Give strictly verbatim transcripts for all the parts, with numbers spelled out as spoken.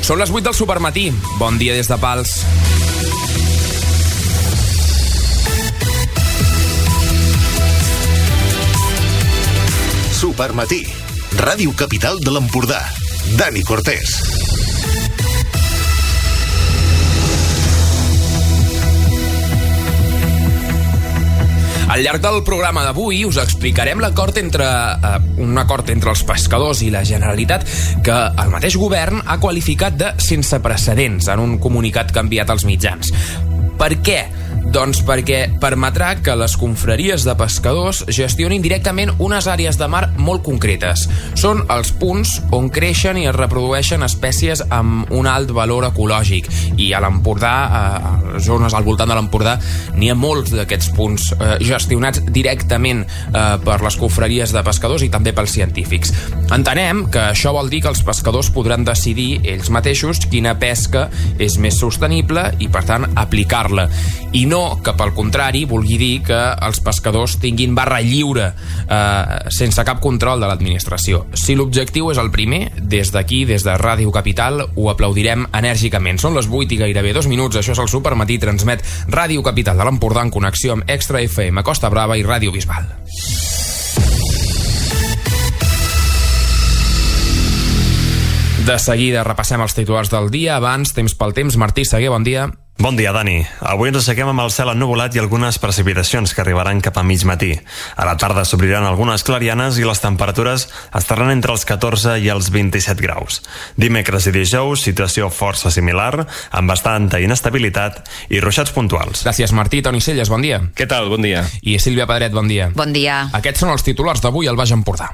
Són les vuit del Supermatí. Bon dia des de Pals. Supermatí. Ràdio Capital de l'Empordà. Dani Cortés. Al llarg del programa d'avui us explicarem l'acord entre, eh, un acord entre els pescadors i la Generalitat que el mateix govern ha qualificat de sense precedents en un comunicat que ha enviat als mitjans. Per què? Doncs perquè permetrà que les confraries de pescadors gestionin directament unes àrees de mar molt concretes. Són els punts on creixen i es reprodueixen espècies amb un alt valor ecològic. I a l'Empordà, a les zones al voltant de l'Empordà, n'hi ha molts d'aquests punts eh, gestionats directament eh, per les confraries de pescadors i també pels científics. Entenem que això vol dir que els pescadors podran decidir ells mateixos quina pesca és més sostenible i, per tant, aplicar-la. I no que, pel contrari, vulgui dir que els pescadors tinguin barra lliure eh, sense cap control de l'administració. Si l'objectiu és el primer, des d'aquí, des de Ràdio Capital, ho aplaudirem enèrgicament. Són les vuit i gairebé dos minuts. Això és el Supermatí. Transmet Ràdio Capital de l'Empordà en connexió amb Extra F M, Costa Brava i Ràdio Bisbal. De seguida repassem els titulars del dia. Abans, temps pel temps. Martí Seguer, bon dia. Bon dia, Dani. Avui ens aixequem amb el cel ennuvolat i algunes precipitacions que arribaran cap a mig matí. A la tarda s'obriran algunes clarianes i les temperatures estaran entre els catorze i els vint-i-set graus. Dimecres i dijous, situació força similar, amb bastanta inestabilitat i ruixats puntuals. Gràcies, Martí. Toni Celles, bon dia. Què tal? Bon dia. I Sílvia Pedret, bon dia. Bon dia. Aquests són els titulars d'avui al Baix Empordà.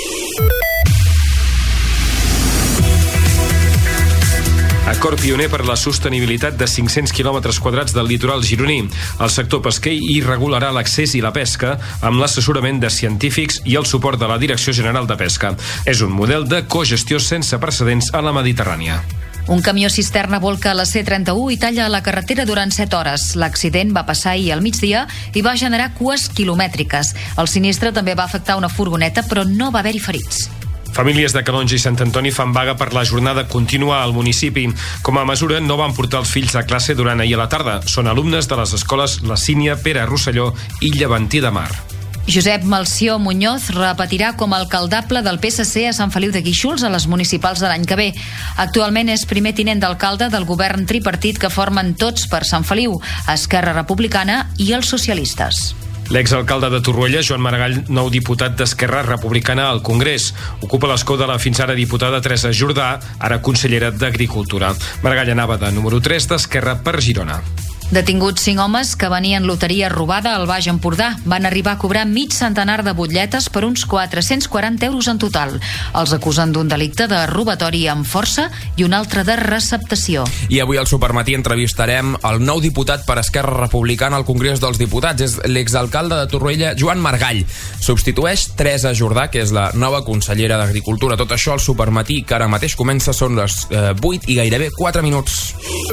Acord pioner per la sostenibilitat de cinc-cents quilòmetres quadrats del litoral gironí. El sector pesquer hi regularà l'accés i la pesca amb l'assessorament de científics i el suport de la Direcció General de Pesca. És un model de cogestió sense precedents a la Mediterrània. Un camió cisterna volca a la C trenta-u i talla la carretera durant set hores. L'accident va passar ahir al migdia i va generar cues quilomètriques. El sinistre també va afectar una furgoneta, però no va haver-hi ferits. Famílies de Calonge i Sant Antoni fan vaga per la jornada contínua al municipi. Com a mesura, no van portar els fills a classe durant ahir a la tarda. Són alumnes de les escoles La Sínia, Pere Rosselló i Llevantí de Mar. Josep Melcior Muñoz repetirà com a alcaldable del P S C a Sant Feliu de Guíxols a les municipals de l'any que ve. Actualment és primer tinent d'alcalde del govern tripartit que formen Tots per Sant Feliu, Esquerra Republicana i els socialistes. L'exalcalde de Torroella, Joan Maragall, nou diputat d'Esquerra Republicana al Congrés. Ocupa l'escó de la fins ara diputada Teresa Jordà, ara consellera d'Agricultura. Maragall anava de número tres d'Esquerra per Girona. Detinguts cinc homes que venien loteria robada al Baix Empordà. Van arribar a cobrar mig centenar de butlletes per uns quatre-cents quaranta euros en total. Els acusen d'un delicte de robatori amb força i un altre de receptació. I avui al Supermatí entrevistarem el nou diputat per Esquerra Republicana al Congrés dels Diputats. És l'exalcalde de Torroella, Joan Maragall. Substitueix Teresa Jordà, que és la nova consellera d'Agricultura. Tot això al Supermatí, que ara mateix comença, són les eh, vuit i gairebé quatre minuts.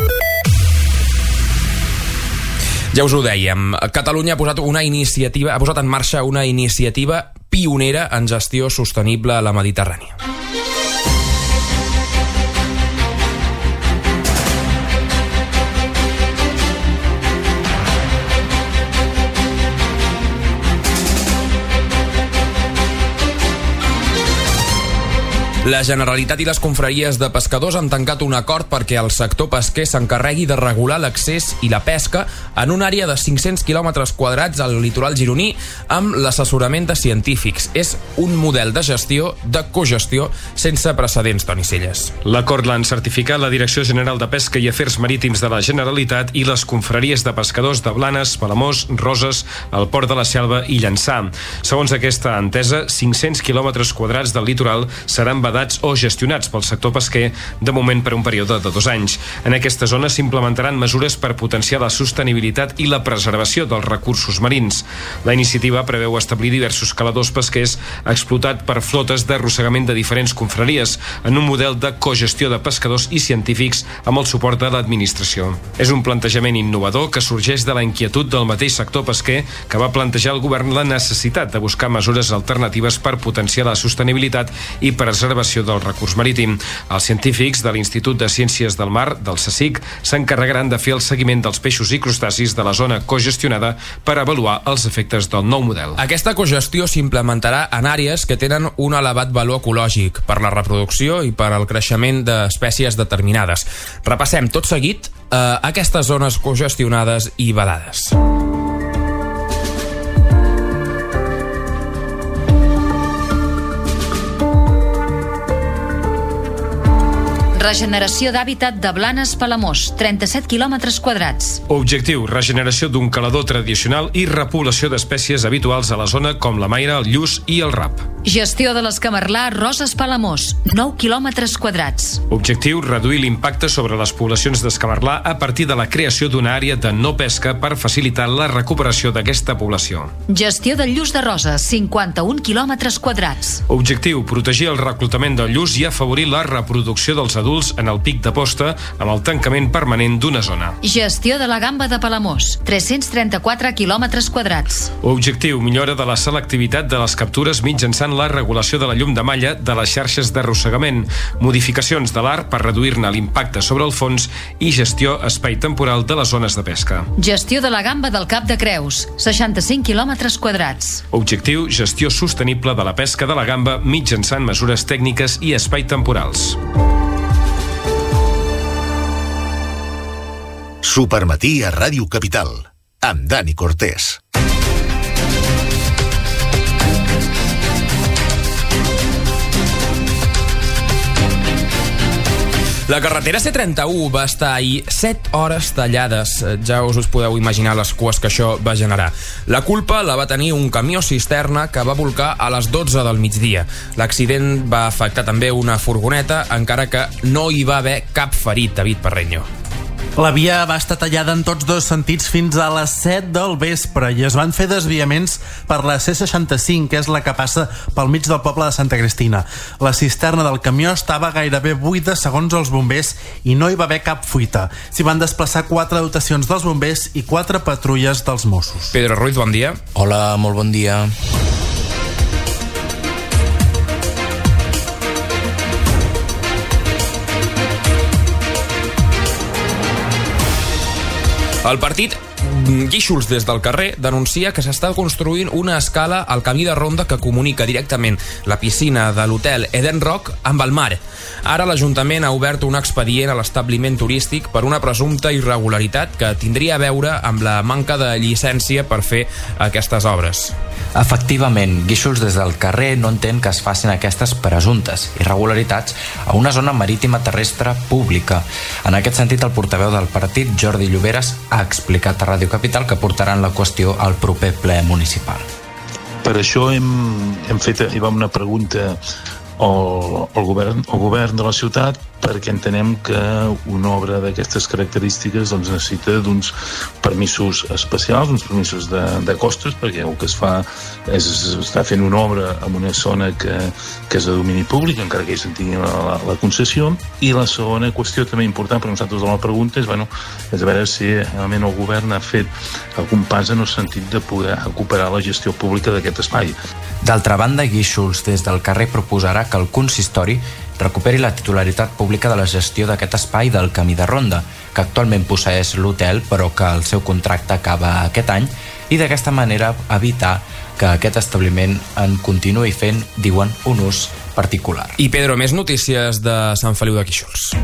Ja us ho dèiem, Catalunya ha posat una iniciativa, ha posat en marxa una iniciativa pionera en gestió sostenible a la Mediterrània. La Generalitat i les confraries de pescadors han tancat un acord perquè el sector pesquer s'encarregui de regular l'accés i la pesca en una àrea de cinc-cents quilòmetres quadrats al litoral gironí amb l'assessorament de científics. És un model de gestió, de cogestió, sense precedents, Toni Celles. L'acord l'han certificat la Direcció General de Pesca i Afers Marítims de la Generalitat i les confraries de pescadors de Blanes, Palamós, Roses, el Port de la Selva i Llançà. Segons aquesta entesa, cinc-cents quilòmetres quadrats del litoral seran vedats o gestionats pel sector pesquer, de moment per un període de dos anys. En aquesta zona s'implementaran mesures per potenciar la sostenibilitat i la preservació dels recursos marins. La iniciativa preveu establir diversos caladors pesquers explotat per flotes d'arrossegament de diferents confraries en un model de cogestió de pescadors i científics amb el suport de l'administració. És un plantejament innovador que sorgeix de la inquietud del mateix sector pesquer que va plantejar al govern la necessitat de buscar mesures alternatives per potenciar la sostenibilitat i preservació conservació del recurs marítim. Els científics de l'Institut de Ciències del Mar, del CSIC, s'encarregaran de fer el seguiment dels peixos i crustacis de la zona cogestionada per avaluar els efectes del nou model. Aquesta cogestió s'implementarà en àrees que tenen un elevat valor ecològic per la reproducció i per al creixement d'espècies determinades. Repassem tot seguit eh, aquestes zones cogestionades i vedades. Regeneració d'hàbitat de Blanes-Palamós, trenta-set quilòmetres quadrats. Objectiu: regeneració d'un calador tradicional i repoblació d'espècies habituals a la zona com la maira, el lluç i el rap. Gestió de l'escamarlà Roses-Palamós, nou quilòmetres quadrats. Objectiu: reduir l'impacte sobre les poblacions d'escamarlà a partir de la creació d'una àrea de no pesca per facilitar la recuperació d'aquesta població. Gestió del lluç de roses, cinquanta-un quilòmetres quadrats. Objectiu: protegir el reclutament del lluç i afavorir la reproducció dels adults en el pic de posta amb el tancament permanent d'una zona. Gestió de la gamba de Palamós, tres-cents trenta-quatre quilòmetres quadrats. Objectiu: millora de la selectivitat de les captures mitjançant la regulació de la llum de malla de les xarxes d'arrossegament, modificacions de l'art per reduir-ne l'impacte sobre el fons i gestió espai-temporal de les zones de pesca. Gestió de la gamba del Cap de Creus, seixanta-cinc quilòmetres quadrats. Objectiu: gestió sostenible de la pesca de la gamba mitjançant mesures tècniques i espai-temporals. Supermatí a Ràdio Capital, amb Dani Cortés. La carretera C trenta-u va estar ahir set hores tallades. Ja us us podeu imaginar les cues que això va generar. La culpa la va tenir un camió cisterna que va volcar a les dotze del migdia. L'accident va afectar també una furgoneta, encara que no hi va haver cap ferit, David Parreño. La via va estar tallada en tots dos sentits fins a les set del vespre i es van fer desviaments per la C seixanta-cinc, que és la que passa pel mig del poble de Santa Cristina. La cisterna del camió estava gairebé buida segons els bombers i no hi va haver cap fuita. S'hi van desplaçar quatre dotacions dels bombers i quatre patrulles dels Mossos. Pedro Ruiz, bon dia. Hola, molt bon dia. El partit Guíxols des del carrer denuncia que s'està construint una escala al camí de ronda que comunica directament la piscina de l'hotel Eden Rock amb el mar. Ara l'Ajuntament ha obert un expedient a l'establiment turístic per una presumpta irregularitat que tindria a veure amb la manca de llicència per fer aquestes obres. Efectivament, Guíxols des del carrer no entén que es facin aquestes presumptes irregularitats a una zona marítima terrestre pública. En aquest sentit, el portaveu del partit, Jordi Lloberes, ha explicat a Ràdio Capital que portaran la qüestió al proper ple municipal. Per això hem, hem fet una pregunta al, al, govern, al govern de la ciutat, perquè entenem que una obra d'aquestes característiques doncs, necessita d'uns permisos especials, uns permisos de, de costes, perquè el que es fa és estar fent una obra en una zona que, que és de domini públic, encara que ells en tinguin la, la, la concessió. I la segona qüestió també important per nosaltres de la pregunta és, bueno, és a veure si realment el govern ha fet algun pas en el sentit de poder recuperar la gestió pública d'aquest espai. D'altra banda, Guíxols des del carrer proposarà que el consistori recuperi la titularitat pública de la gestió d'aquest espai del camí de ronda, que actualment posseeix l'hotel però que el seu contracte acaba aquest any, i d'aquesta manera evitar que aquest establiment en continuï fent, diuen, un ús particular. I Pedro, més notícies de Sant Feliu de Guíxols.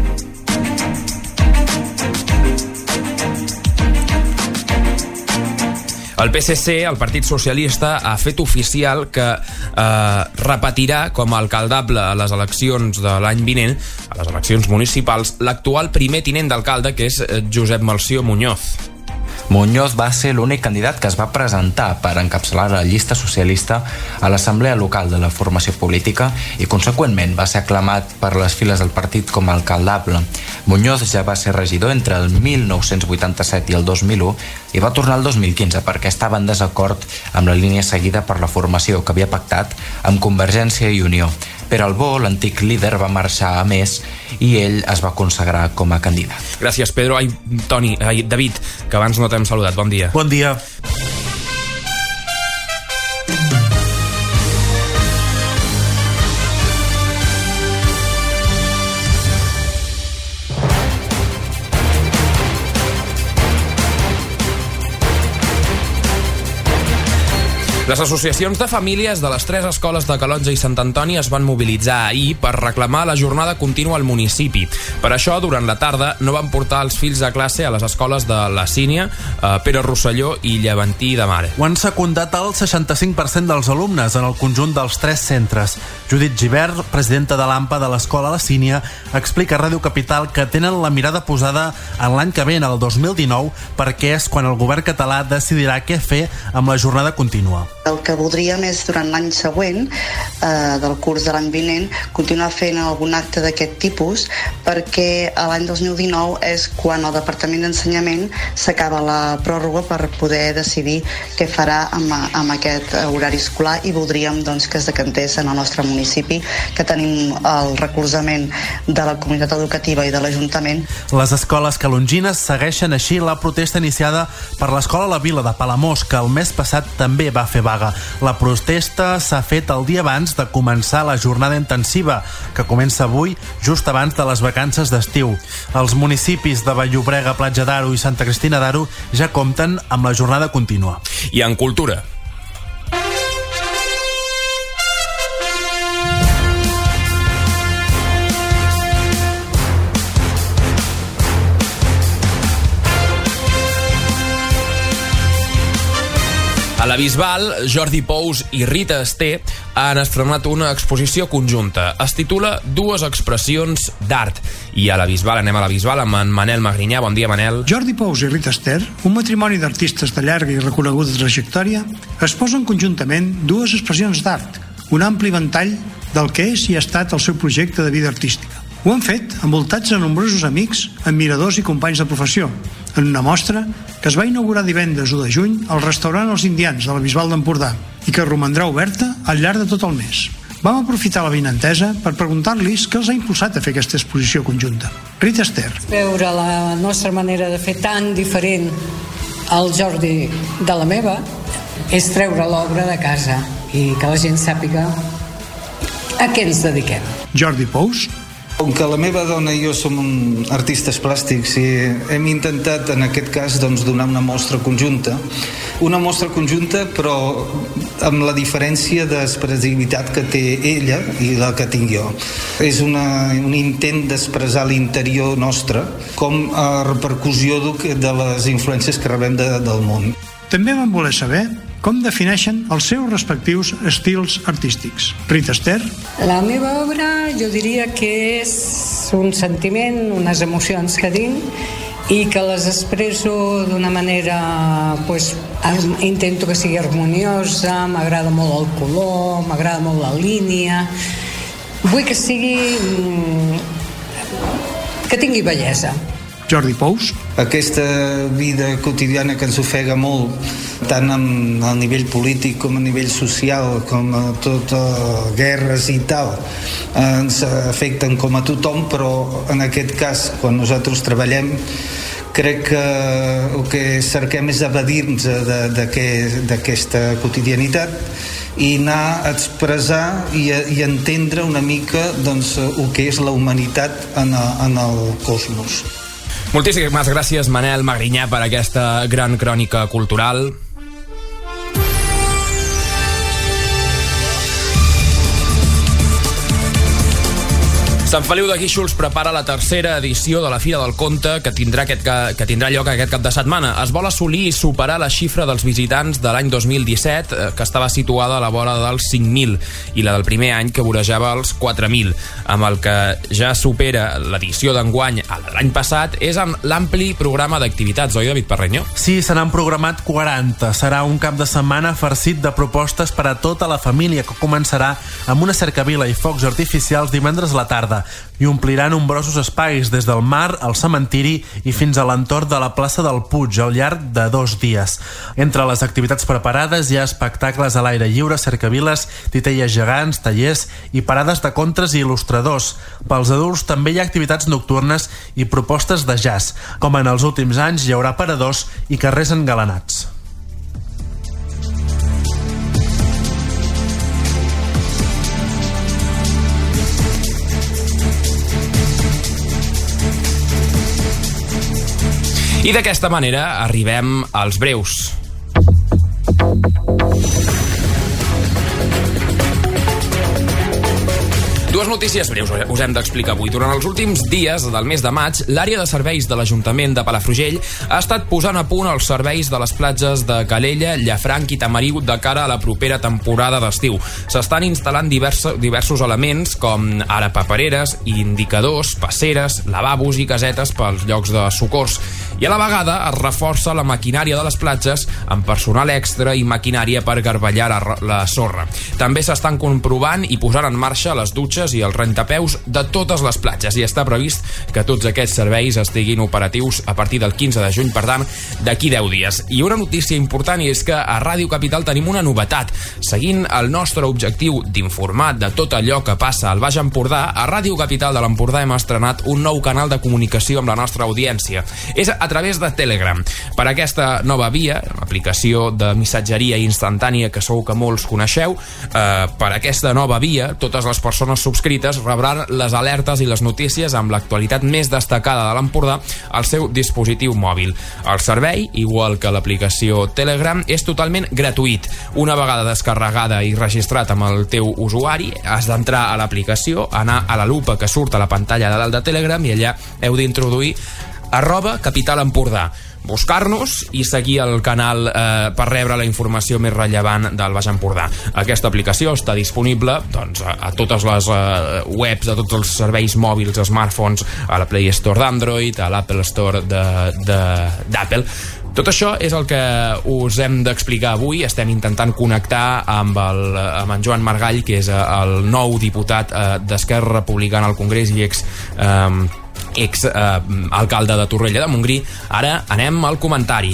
El P S C, el Partit Socialista, ha fet oficial que eh, repetirà com a alcaldable a les eleccions de l'any vinent, a les eleccions municipals, l'actual primer tinent d'alcalde, que és Josep Melcior Muñoz. Muñoz va ser l'únic candidat que es va presentar per encapçalar la llista socialista a l'assemblea local de la formació política i, conseqüentment, va ser aclamat per les files del partit com a alcaldable. Muñoz ja va ser regidor entre el mil nou-cents vuitanta-set i el dos mil u i va tornar el dos mil quinze perquè estava en desacord amb la línia seguida per la formació que havia pactat amb Convergència i Unió. Per al Bo, l'antic líder va marxar a més i ell es va consagrar com a candidat. Gràcies, Pedro. Ai, Toni, ai, David, que abans no t'hem saludat. Bon dia. Bon dia. Les associacions de famílies de les tres escoles de Calonge i Sant Antoni es van mobilitzar ahir per reclamar la jornada contínua al municipi. Per això, durant la tarda, no van portar els fills a classe a les escoles de La Sínia, eh, Pere Rosselló i Llevantí de Mar. Ho han secundat el seixanta-cinc per cent dels alumnes en el conjunt dels tres centres. Judit Givert, presidenta de l'AMPA de l'escola La Sínia, explica a Ràdio Capital que tenen la mirada posada en l'any que ve, en el dos mil dinou, perquè és quan el govern català decidirà què fer amb la jornada contínua. El que voldríem és, durant l'any següent, eh, del curs de l'any vinent, continuar fent algun acte d'aquest tipus, perquè l'any dos mil dinou és quan el Departament d'Ensenyament s'acaba la pròrroga per poder decidir què farà amb, amb aquest horari escolar, i voldríem doncs, que es decantés en el nostre municipi, que tenim el recolzament de la comunitat educativa i de l'Ajuntament. Les escoles calongines segueixen així la protesta iniciada per l'escola La Vila de Palamós, que el mes passat també va fer vaga. La protesta s'ha fet el dia abans de començar la jornada intensiva, que comença avui, just abans de les vacances d'estiu. Els municipis de Vall-llobrega, Platja d'Aro i Santa Cristina d'Aro ja compten amb la jornada contínua. I en cultura. A la Bisbal, Jordi Pous i Rita Ester han estrenat una exposició conjunta. Es titula Dues expressions d'art. I a la Bisbal, anem a la Bisbal amb en Manel Magrinyà. Bon dia, Manel. Jordi Pous i Rita Ester, un matrimoni d'artistes de llarga i reconeguda trajectòria, exposen conjuntament dues expressions d'art, un ampli ventall del que és i ha estat el seu projecte de vida artística. Ho han fet envoltats de nombrosos amics, admiradors i companys de professió, en una mostra que es va inaugurar divendres u de juny al restaurant Els Indians de la Bisbal d'Empordà i que romandrà oberta al llarg de tot el mes. Vam aprofitar la vinentesa per preguntar-los què els ha impulsat a fer aquesta exposició conjunta. Rita Ester. Veure la nostra manera de fer tan diferent al Jordi de la meva és treure l'obra de casa i que la gent sàpiga a què ens dediquem. Jordi Pous. Com que la meva dona i jo som artistes plàstics i hem intentat en aquest cas doncs, donar una mostra conjunta una mostra conjunta però amb la diferència d'expressivitat que té ella i la que tinc jo. És una, un intent d'expressar l'interior nostre com a repercussió de les influències que rebem de, del món. També vam voler saber com defineixen els seus respectius estils artístics. Rita Ester. La meva obra jo diria que és un sentiment, unes emocions que tinc i que les expresso d'una manera, pues, intento que sigui harmoniosa, m'agrada molt el color, m'agrada molt la línia, vull que sigui que tingui bellesa. Jordi Pous. Aquesta vida quotidiana que ens ofega molt, tant a nivell polític com a nivell social, com a totes guerres i tal, ens afecten com a tothom, però en aquest cas, quan nosaltres treballem, crec que el que cerquem és evadir-nos d'aquesta quotidianitat i anar a expressar i, a, i entendre una mica doncs, el que és la humanitat en, a, en el cosmos. Moltíssimes gràcies, Manel Magrinyà, per aquesta gran crònica cultural. Sant Feliu de Guíxols prepara la tercera edició de la Fira del Conte que tindrà, aquest, que tindrà lloc aquest cap de setmana. Es vol assolir i superar la xifra dels visitants de l'any dos mil disset, que estava situada a la vora dels cinc mil, i la del primer any, que vorejava els quatre mil. Amb el que ja supera l'edició d'enguany a l'any passat és amb l'ampli programa d'activitats, oi, David Parreño? Sí, se n'han programat quaranta. Serà un cap de setmana farcit de propostes per a tota la família, que començarà amb una cercavila i focs artificials divendres a la tarda i omplirà nombrosos espais, des del mar al cementiri i fins a l'entorn de la plaça del Puig, al llarg de dos dies. Entre les activitats preparades hi ha espectacles a l'aire lliure, cercaviles, titelles gegants, tallers i parades de contres i il·lustradors. Pels adults també hi ha activitats nocturnes i propostes de jazz. Com en els últims anys, hi haurà paradors i carrers engalanats. I d'aquesta manera arribem als breus. Dues notícies breus us hem d'explicar avui. Durant els últims dies del mes de maig, l'àrea de serveis de l'Ajuntament de Palafrugell ha estat posant a punt els serveis de les platges de Calella, Llafranc i Tamariu de cara a la propera temporada d'estiu. S'estan instal·lant diversos, diversos elements com ara papereres, indicadors, passeres, lavabos i casetes pels llocs de socors. I a la vegada es reforça la maquinària de les platges amb personal extra i maquinària per garballar la, la sorra. També s'estan comprovant i posant en marxa les dutxes i els rentapeus de totes les platges i està previst que tots aquests serveis estiguin operatius a partir del quinze de juny, per tant, d'aquí deu dies. I una notícia important és que a Ràdio Capital tenim una novetat. Seguint el nostre objectiu d'informar de tot allò que passa al Baix Empordà, a Ràdio Capital de l'Empordà hem estrenat un nou canal de comunicació amb la nostra audiència. És a través de Telegram. Per aquesta nova via, aplicació de missatgeria instantània que segur que molts coneixeu, eh, per aquesta nova via, totes les persones subscrites rebran les alertes i les notícies amb l'actualitat més destacada de l'Empordà al seu dispositiu mòbil. El servei, igual que l'aplicació Telegram, és totalment gratuït. Una vegada descarregada i registrat amb el teu usuari, has d'entrar a l'aplicació, anar a la lupa que surt a la pantalla de dalt de Telegram i allà heu d'introduir arroba Capital Empordà. Buscar-nos i seguir el canal eh, per rebre la informació més rellevant del Baix Empordà. Aquesta aplicació està disponible doncs, a, a totes les eh, webs, a tots els serveis mòbils, smartphones, a la Play Store d'Android, a l'Apple Store d'Apple. Tot això és el que us hem d'explicar avui. Estem intentant connectar amb, el, amb en Joan Margall, que és el nou diputat eh, d'Esquerra Republicana al Congrés i ex... Eh, ex eh, alcalde de Torroella de Montgrí. Ara anem al comentari.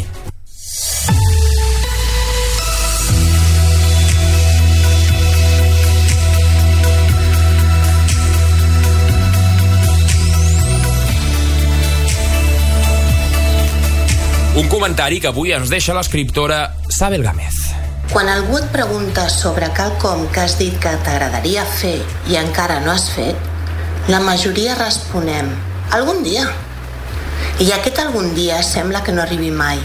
Un comentari que avui ens deixa l'escriptora Sabel Gámez. Quan algú et pregunta sobre quelcom que has dit que t'agradaria fer i encara no has fet, la majoria responem algun dia. I aquest algun dia sembla que no arribi mai.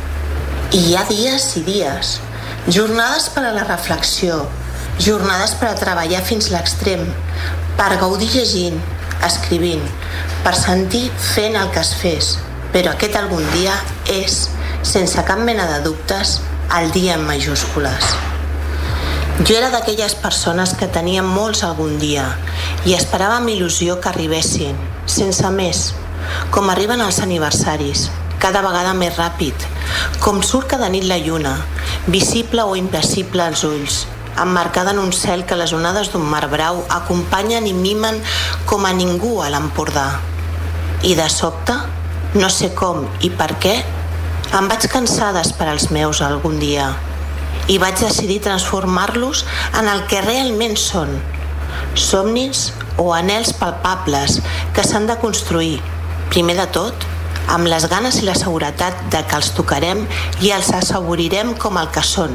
I hi ha dies i dies. Jornades per a la reflexió, jornades per a treballar fins l'extrem, per gaudir llegint, escrivint, per sentir fent el que es fes. Però aquest algun dia és, sense cap mena de dubtes, el dia en majúscules. Jo era d'aquelles persones que tenien molts algun dia i esperava amb il·lusió que arribessin, sense més, com arriben els aniversaris, cada vegada més ràpid, com surt cada nit la lluna, visible o invisible als ulls, emmarcada en un cel que les onades d'un mar brau acompanyen i mimen com a ningú a l'Empordà. I de sobte, no sé com i per què, em vaig cansar d'esperar els meus algun dia i vaig decidir transformar-los en el que realment són, somnis o anhels palpables que s'han de construir, primer de tot, amb les ganes i la seguretat de que els tocarem i els assaborirem com el que són,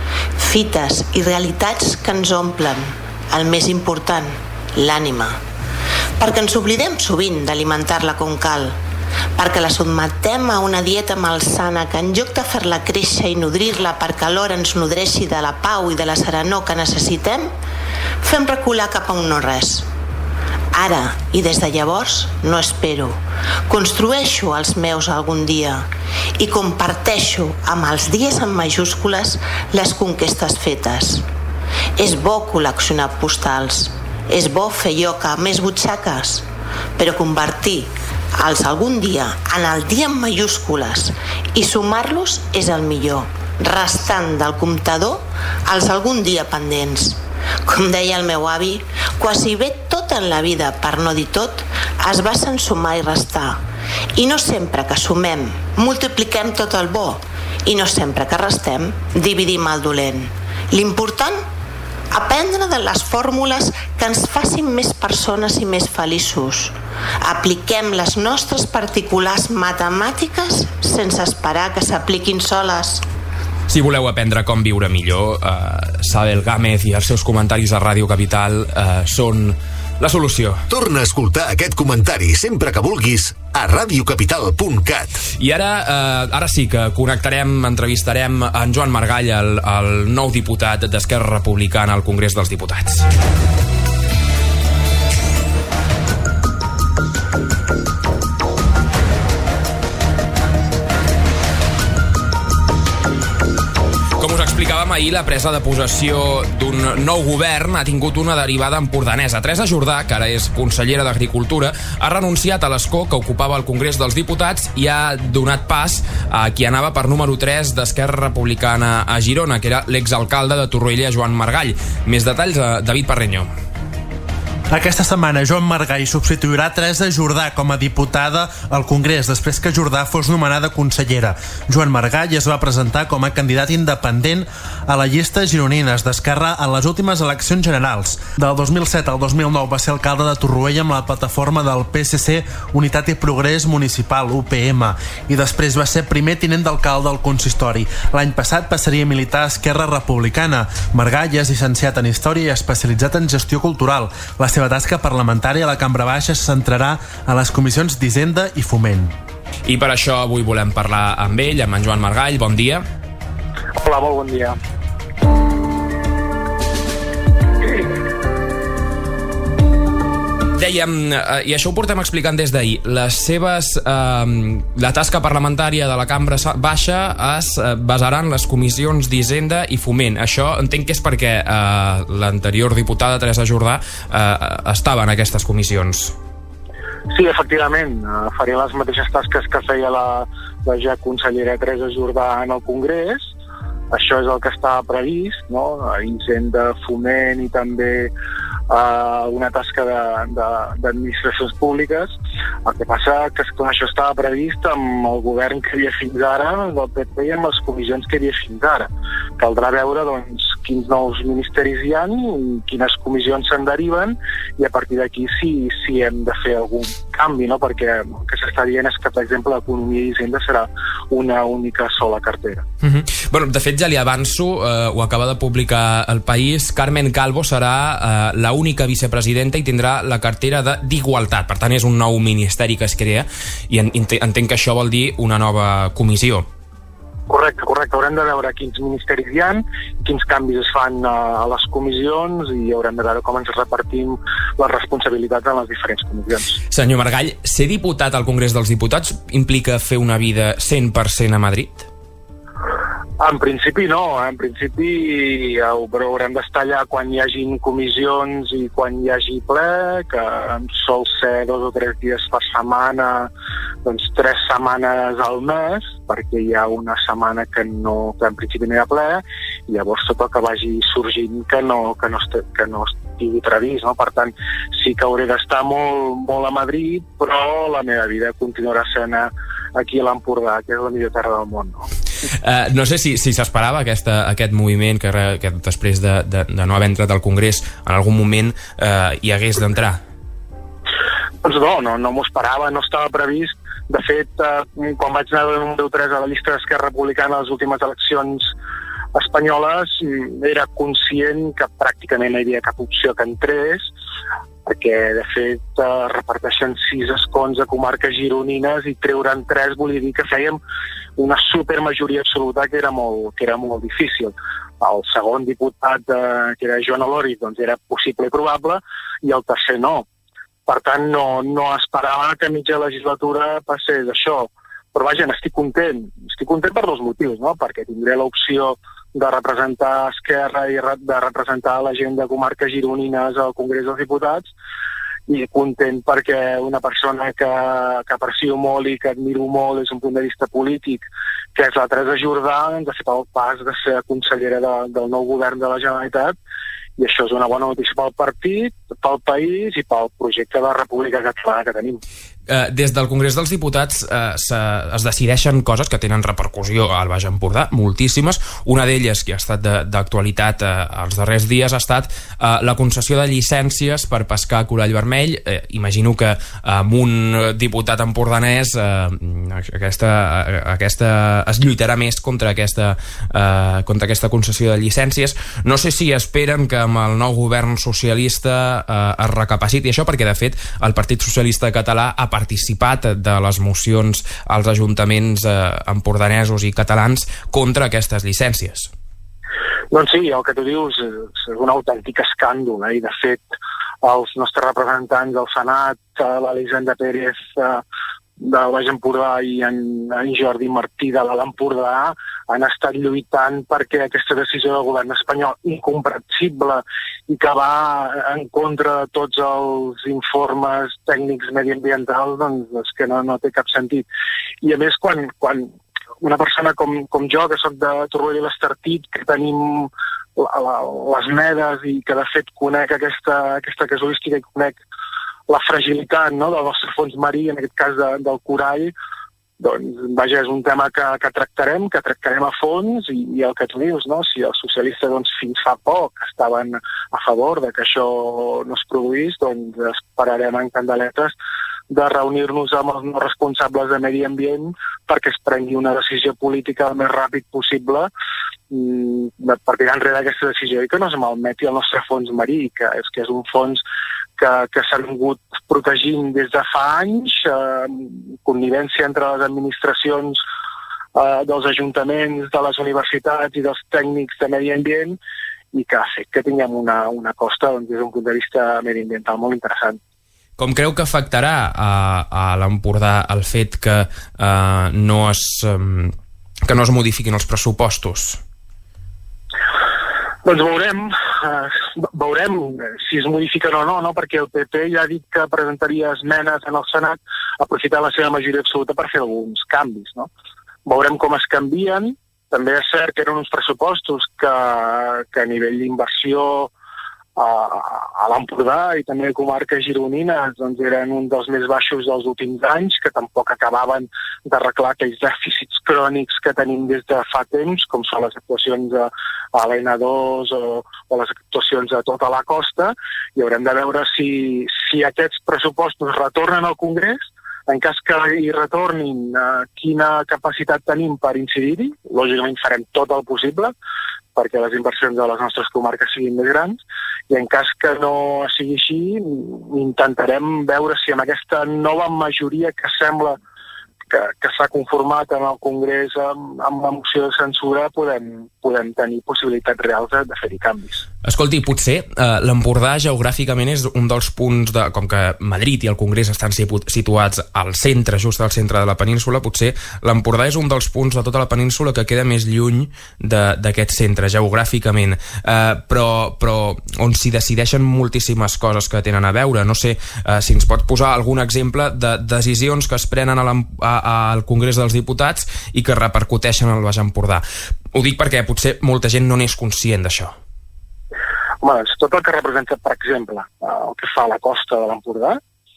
fites i realitats que ens omplen, el més important, l'ànima, perquè ens oblidem sovint d'alimentar-la com cal, perquè la sotmetem a una dieta malsana que en lloc de fer-la créixer i nodrir-la perquè alhora ens nodreixi de la pau i de la serenor que necessitem, fem recular cap a un no-res. Ara, i des de llavors, no espero. Construeixo els meus algun dia i comparteixo amb els dies en majúscules les conquestes fetes. És bo col·leccionar postals, és bo fer lloc a més butxaques, però convertir els algun dia en el dia en majúscules i sumar-los és el millor, restant del comptador els algun dia pendents. Com deia el meu avi, quasi bé tot en la vida, per no dir tot, es basa en sumar i restar. I no sempre que sumem, multipliquem tot el bo, i no sempre que restem, dividim el dolent. L'important, aprendre de les fórmules que ens facin més persones i més feliços. Apliquem les nostres particulars matemàtiques sense esperar que s'apliquin soles. Si voleu aprendre com viure millor, eh, Sabel Gámez i els seus comentaris a Ràdio Capital eh, són la solució. Torna a escoltar aquest comentari sempre que vulguis a radiocapital punt cat. I ara, eh, ara sí que connectarem, entrevistarem en Joan Margall, el, el nou diputat d'Esquerra Republicana al Congrés dels Diputats. ahir, la presa de possessió d'un nou govern ha tingut una derivada empordanesa. Teresa Jordà, que ara és consellera d'Agricultura, ha renunciat a l'escó que ocupava el Congrés dels Diputats i ha donat pas a qui anava per número tres d'Esquerra Republicana a Girona, que era l'exalcalde de Torroella, Joan Margall. Més detalls a David Parreño. Aquesta setmana Joan Margall substituirà Teresa Jordà com a diputada al Congrés després que Jordà fos nomenada consellera. Joan Margall es va presentar com a candidat independent a la llista gironines d'Esquerra en les últimes eleccions generals. Del dos mil set al dos mil nou va ser alcalde de Torroella amb la plataforma del P S C Unitat i Progrés Municipal, U P M, i després va ser primer tinent d'alcalde al consistori. L'any passat passaria a militar a Esquerra Republicana. Margall és llicenciat en Història i especialitzat en Gestió Cultural. La seva tasca parlamentària a la Cambra Baixa se centrarà a les comissions d'Hisenda i Foment. I per això avui volem parlar amb ell, amb en Joan Margall. Bon dia. Hola, molt bon dia. Dèiem, i això ho portem explicant des d'ahir, les seves, eh, la tasca parlamentària de la Cambra Baixa es basarà en les comissions d'Hisenda i Foment. Això entenc que és perquè eh, l'anterior diputada Teresa Jordà eh, estava en aquestes comissions. Sí, efectivament, faria les mateixes tasques que feia la, la ja consellera Teresa Jordà en el Congrés. Això és el que estava previst, no? Hisenda, Foment i també Uh, una tasca d'administracions públiques. El que passa que, esclar, això estava previst amb el govern que hi havia fins ara, del P P, i amb les comissions que hi havia fins ara. Caldrà veure, doncs, quins nous ministeris hi ha, quines comissions se'n deriven, i a partir d'aquí sí, sí hem de fer algun canvi, no? Perquè el que s'està dient és que, per exemple, l'economia i Hisenda serà una única sola cartera. Uh-huh. Bueno, de fet, ja li avanço, eh, ho acaba de publicar El País, Carmen Calvo serà eh, la única vicepresidenta i tindrà la cartera d'Igualtat. Per tant, és un nou ministeri que es crea i entenc que això vol dir una nova comissió. Correcte, correcte. Haurem de veure quins ministeris hi ha, quins canvis es fan a les comissions i haurem de veure com ens repartim les responsabilitats en les diferents comissions. Senyor Margall, ser diputat al Congrés dels Diputats implica fer una vida cent per cent a Madrid? En principi no, en principi però haurem d'estar allà quan hi hagin comissions i quan hi hagi ple, que sol ser dos o tres dies per setmana, doncs tres setmanes al mes, perquè hi ha una setmana que, no, que en principi no hi ha ple, i llavors tot el que vagi sorgint que no, que no, est que no estigui previst, no? Per tant, sí que hauré d'estar molt, molt a Madrid, però la meva vida continuarà sent aquí a l'Empordà, que és la millor terra del món, no? Uh, no sé si s'esperava si aquest moviment que, que després de, de, de no haver entrat al Congrés en algun moment uh, hi hagués d'entrar. Doncs no, no, no m'ho esperava, no estava previst. De fet, uh, quan vaig anar de número tres a la llista d'Esquerra Republicana a les últimes eleccions espanyoles, era conscient que pràcticament no hi havia cap opció que entrés, perquè de fet uh, reparteixen sis escons a comarques gironines i treure'n tres volia dir que fèiem una supermajoria absoluta que era molt, que era molt difícil. El segon diputat, eh, que era Joan Elori, doncs era possible i probable, i el tercer no. Per tant, no, no esperava que a mitja legislatura passés això. Però vaja, n'estic content. Estic content per dos motius, no? Perquè tindré l'opció de representar Esquerra i de representar la gent de comarques gironines al Congrés dels Diputats, i content perquè una persona que, que aprecio molt i que admiro molt des d'un punt de vista polític, que és la Teresa Jordà, ens ha fet el pas de ser consellera de, del nou govern de la Generalitat, i això és una bona notícia pel partit, pel país i pel projecte de la República Catalana que tenim. Eh, des del Congrés dels Diputats eh, se, es decideixen coses que tenen repercussió al Baix Empordà, moltíssimes. Una d'elles, que ha estat d'actualitat eh, els darrers dies, ha estat eh, la concessió de llicències per pescar corall vermell. Eh, imagino que eh, amb un diputat empordanès eh, aquesta, eh, aquesta es lluitarà més contra aquesta, eh, contra aquesta concessió de llicències. No sé si esperen que amb el nou govern socialista eh, es recapaciti això, perquè de fet el Partit Socialista Català ha participat de les mocions als ajuntaments eh, empordanesos i catalans contra aquestes llicències. Doncs sí, el que tu dius és un autèntic escàndol, eh? I de fet els nostres representants del Senat, l'Elisenda Pérez, eh, del Baix Empordà i en, en Jordi Martí de l'Alt Empordà han estat lluitant perquè aquesta decisió del govern espanyol, incomprensible i que va en contra de tots els informes tècnics mediambientals, doncs és que no, no té cap sentit. I a més, quan, quan una persona com, com jo, que soc de Torroella i l'Estartit, que tenim la, la, les medes i que de fet conec aquesta, aquesta casuística i conec la fragilitat, no?, del nostre fons marí, en aquest cas de, del corall, doncs, vaja, és un tema que, que tractarem, que tractarem a fons, i, i el que tu dius, no?, si els socialistes doncs, fins fa poc estaven a favor de que això no es produís, doncs esperarem en candeletes de reunir-nos amb els responsables de medi ambient perquè es prengui una decisió política el més ràpid possible per tirar enrere aquesta decisió i que no es malmeti el nostre fons marí, que és, que és un fons que, que s'ha vingut protegint des de fa anys, eh, connivència entre les administracions eh, dels ajuntaments, de les universitats i dels tècnics de medi ambient, i que ha fet que tinguem una, una costa doncs, des d'un punt de vista mediambiental molt interessant. Com creu que afectarà a, a l'Empordà el fet que, eh, no es, eh, que no es modifiquin els pressupostos? Doncs veurem, eh, veurem si es modifiquen o no, no, perquè el P P ja ha dit que presentaria esmenes en el Senat aprofitant la seva majoria absoluta per fer alguns canvis, no? Veurem com es canvien. També és cert que eren uns pressupostos que, que a nivell d'inversió a, a l'Empordà i també a comarques gironines doncs eren un dels més baixos dels últims anys, que tampoc acabaven d'arreglar aquells dèficits crònics que tenim des de fa temps, com són les actuacions a, a l'N dos o, o les actuacions a tota la costa, i haurem de veure si, si aquests pressupostos retornen al Congrés. En cas que hi retornin, eh, quina capacitat tenim per incidir-hi. Lògicament farem tot el possible perquè les inversions de les nostres comarques siguin més grans, i en cas que no sigui així, intentarem veure si amb aquesta nova majoria que sembla que, que s'ha conformat en el Congrés amb, amb la moció de censura podem, podem tenir possibilitats reals de, de fer-hi canvis. Escolti, potser eh, l'Empordà geogràficament és un dels punts, de, com que Madrid i el Congrés estan situats al centre, just al centre de la península, potser l'Empordà és un dels punts de tota la península que queda més lluny d'aquest centre, geogràficament, eh, però, però on s'hi decideixen moltíssimes coses que tenen a veure. No sé eh, si ens pot posar algun exemple de decisions que es prenen a a, al Congrés dels Diputats i que repercuteixen al Baix Empordà. Ho dic perquè potser molta gent no n'és conscient d'això. Home, doncs tot el que representa, per exemple, el que fa a la costa de l'Empordà,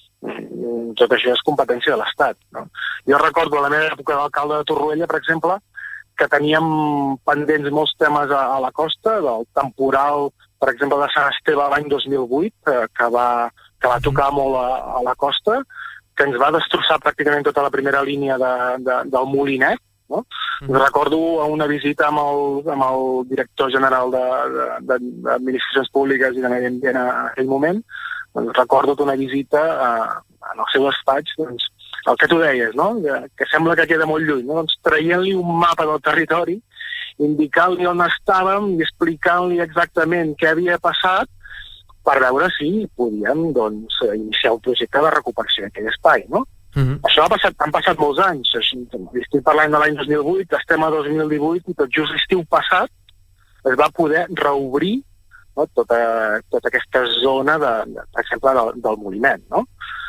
tot això és competència de l'Estat, no? Jo recordo a la meva època d'alcalde de Torroella, per exemple, que teníem pendents molts temes a, a la costa, del temporal, per exemple, de Sant Esteve l'any dos mil vuit, que va, que va tocar molt a, a la costa, que ens va destrossar pràcticament tota la primera línia de, de, del Molinet, no? Mm. Recordo una visita amb el, amb el director general d'Administracions Públiques i de Medi Ambient a aquell moment. Doncs recordo una visita a, en el seu despatx, doncs, el que tu deies, no? Que, que sembla que queda molt lluny, no? Doncs traient-li un mapa del territori, indicant-li on estàvem i explicant-li exactament què havia passat, per veure si podíem doncs, iniciar un projecte de recuperació d'aquell espai, no? Mm-hmm. Això ha passat, han passat molts anys. Estic parlant de l'any dos mil vuit, estem a dos mil divuit, i tot just l'estiu passat es va poder reobrir, no, tota, tota aquesta zona, de, de, per exemple, del, del Molinet, no?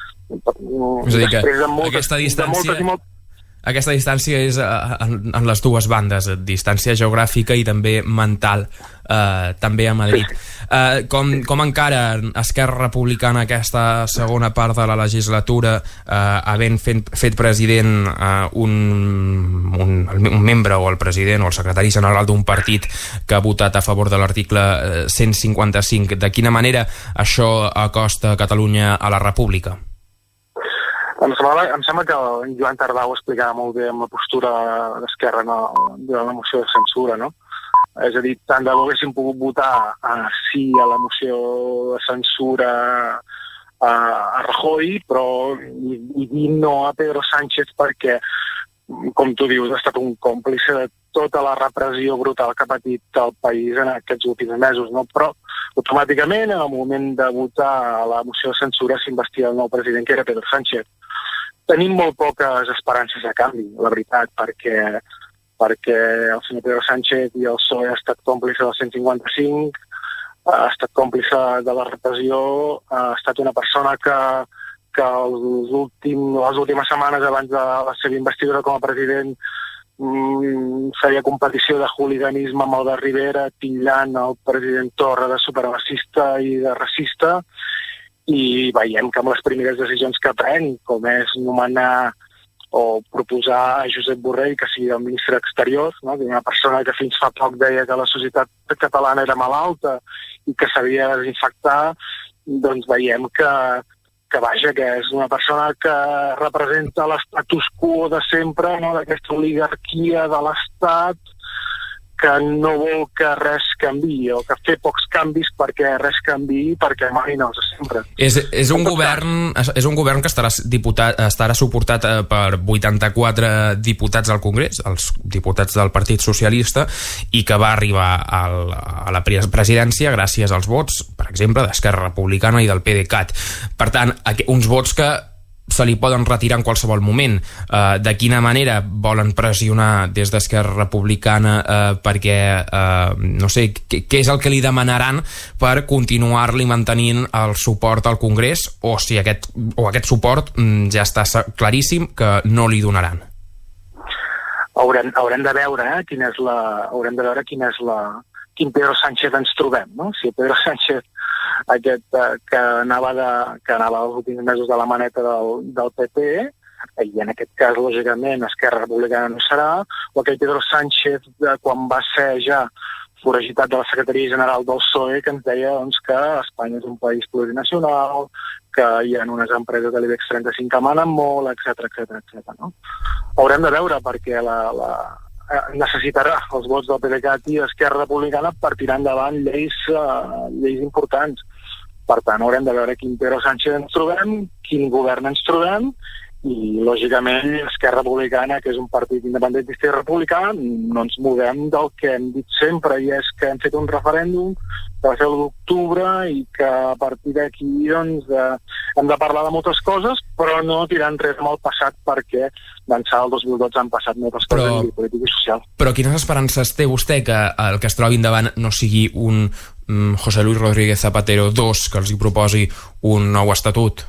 És a dir, que de moltes, aquesta distància... De moltes i moltes... Aquesta distància és en, en les dues bandes, distància geogràfica i també mental, eh, també a Madrid. Eh, com, com encara Esquerra Republicana aquesta segona part de la legislatura, eh, havent fet, fet president eh, un, un, un membre o el president o el secretari general d'un partit que ha votat a favor de l'article cent cinquanta-cinc, de quina manera això acosta Catalunya a la República? Em sembla, em sembla que en Joan Tardà ho explicava molt bé amb la postura d'Esquerra no, durant la moció de censura, no? És a dir, tant de bo haguéssim pogut votar uh, sí a la moció de censura uh, a Rajoy, però i, i dir no a Pedro Sánchez perquè, com tu dius, ha estat un còmplice de tota la repressió brutal que ha patit el país en aquests últims mesos, no? Però automàticament, en el moment de votar a la moció de censura, s'investia el nou president, que era Pedro Sánchez. tenim molt poques esperances de canvi, la veritat, perquè, perquè el senyor Pedro Sánchez i el P S O E ha estat còmplice del cent cinquanta-cinc, ha estat còmplice de la repressió, ha estat una persona que, que els últim, les últimes setmanes abans de la seva investidura com a president mmm, feia competició de hooliganisme amb Albert Rivera, titllant el president Torra de supremacista i de racista, i veiem que amb les primeres decisions que pren, com és nomenar o proposar a Josep Borrell que sigui el ministre d'Exteriors, no? Una persona que fins fa poc deia que la societat catalana era malalta i que s'havia de desinfectar, doncs veiem que, que vaja, que és una persona que representa l'estatus quo de sempre, no? D'aquesta oligarquia de l'Estat que no vol que res canvi o que fer pocs canvis perquè res canvi, perquè mai no és sempre. És, és, un govern, és un govern que estarà, diputat, estarà suportat per vuitanta-quatre diputats al Congrés, els diputats del Partit Socialista, i que va arribar al, a la presidència gràcies als vots, per exemple, d'Esquerra Republicana i del PDeCAT. Per tant, uns vots que se li poden retirar en qualsevol moment. Uh, de quina manera volen pressionar des d'Esquerra Republicana uh, perquè, uh, no sé, què és el que li demanaran per continuar-li mantenint el suport al Congrés, o si aquest, o aquest suport um, ja està claríssim que no li donaran? Haurem, haurem de veure, eh, quina és la, haurem de veure quina és la, quin Pedro Sánchez ens trobem, no? Si Pedro Sánchez aquest eh, que anava de, que anava els últims mesos de la maneta del, del P P, i en aquest cas, lògicament, Esquerra Republicana no serà, o aquell Pedro Sánchez de, quan va ser ja foragitat de la Secretaria General del P S O E, que ens deia doncs, que Espanya és un país plurinacional, que hi ha unes empreses de l'IBEX trenta-cinc que manen molt, etcètera, etcètera, etcètera, no? Haurem de veure, perquè la, la, necessitarà els vots del PDeCAT i Esquerra Republicana per tirar endavant lleis, uh, lleis importants. Per tant, haurem de veure quin Pedro Sánchez ens trobem, quin govern ens trobem, i, lògicament, Esquerra Republicana, que és un partit independentista i republicà, no ens movem del que hem dit sempre, i és que hem fet un referèndum que va ser l'u d'octubre i que a partir d'aquí doncs, eh, hem de parlar de moltes coses, però no tirant res amb el passat, perquè d'ençà del dos mil dotze han passat moltes coses però, en política i social. Però quines esperances té vostè que el que es trobi endavant no sigui un um, José Luis Rodríguez Zapatero dos que els hi proposi un nou estatut?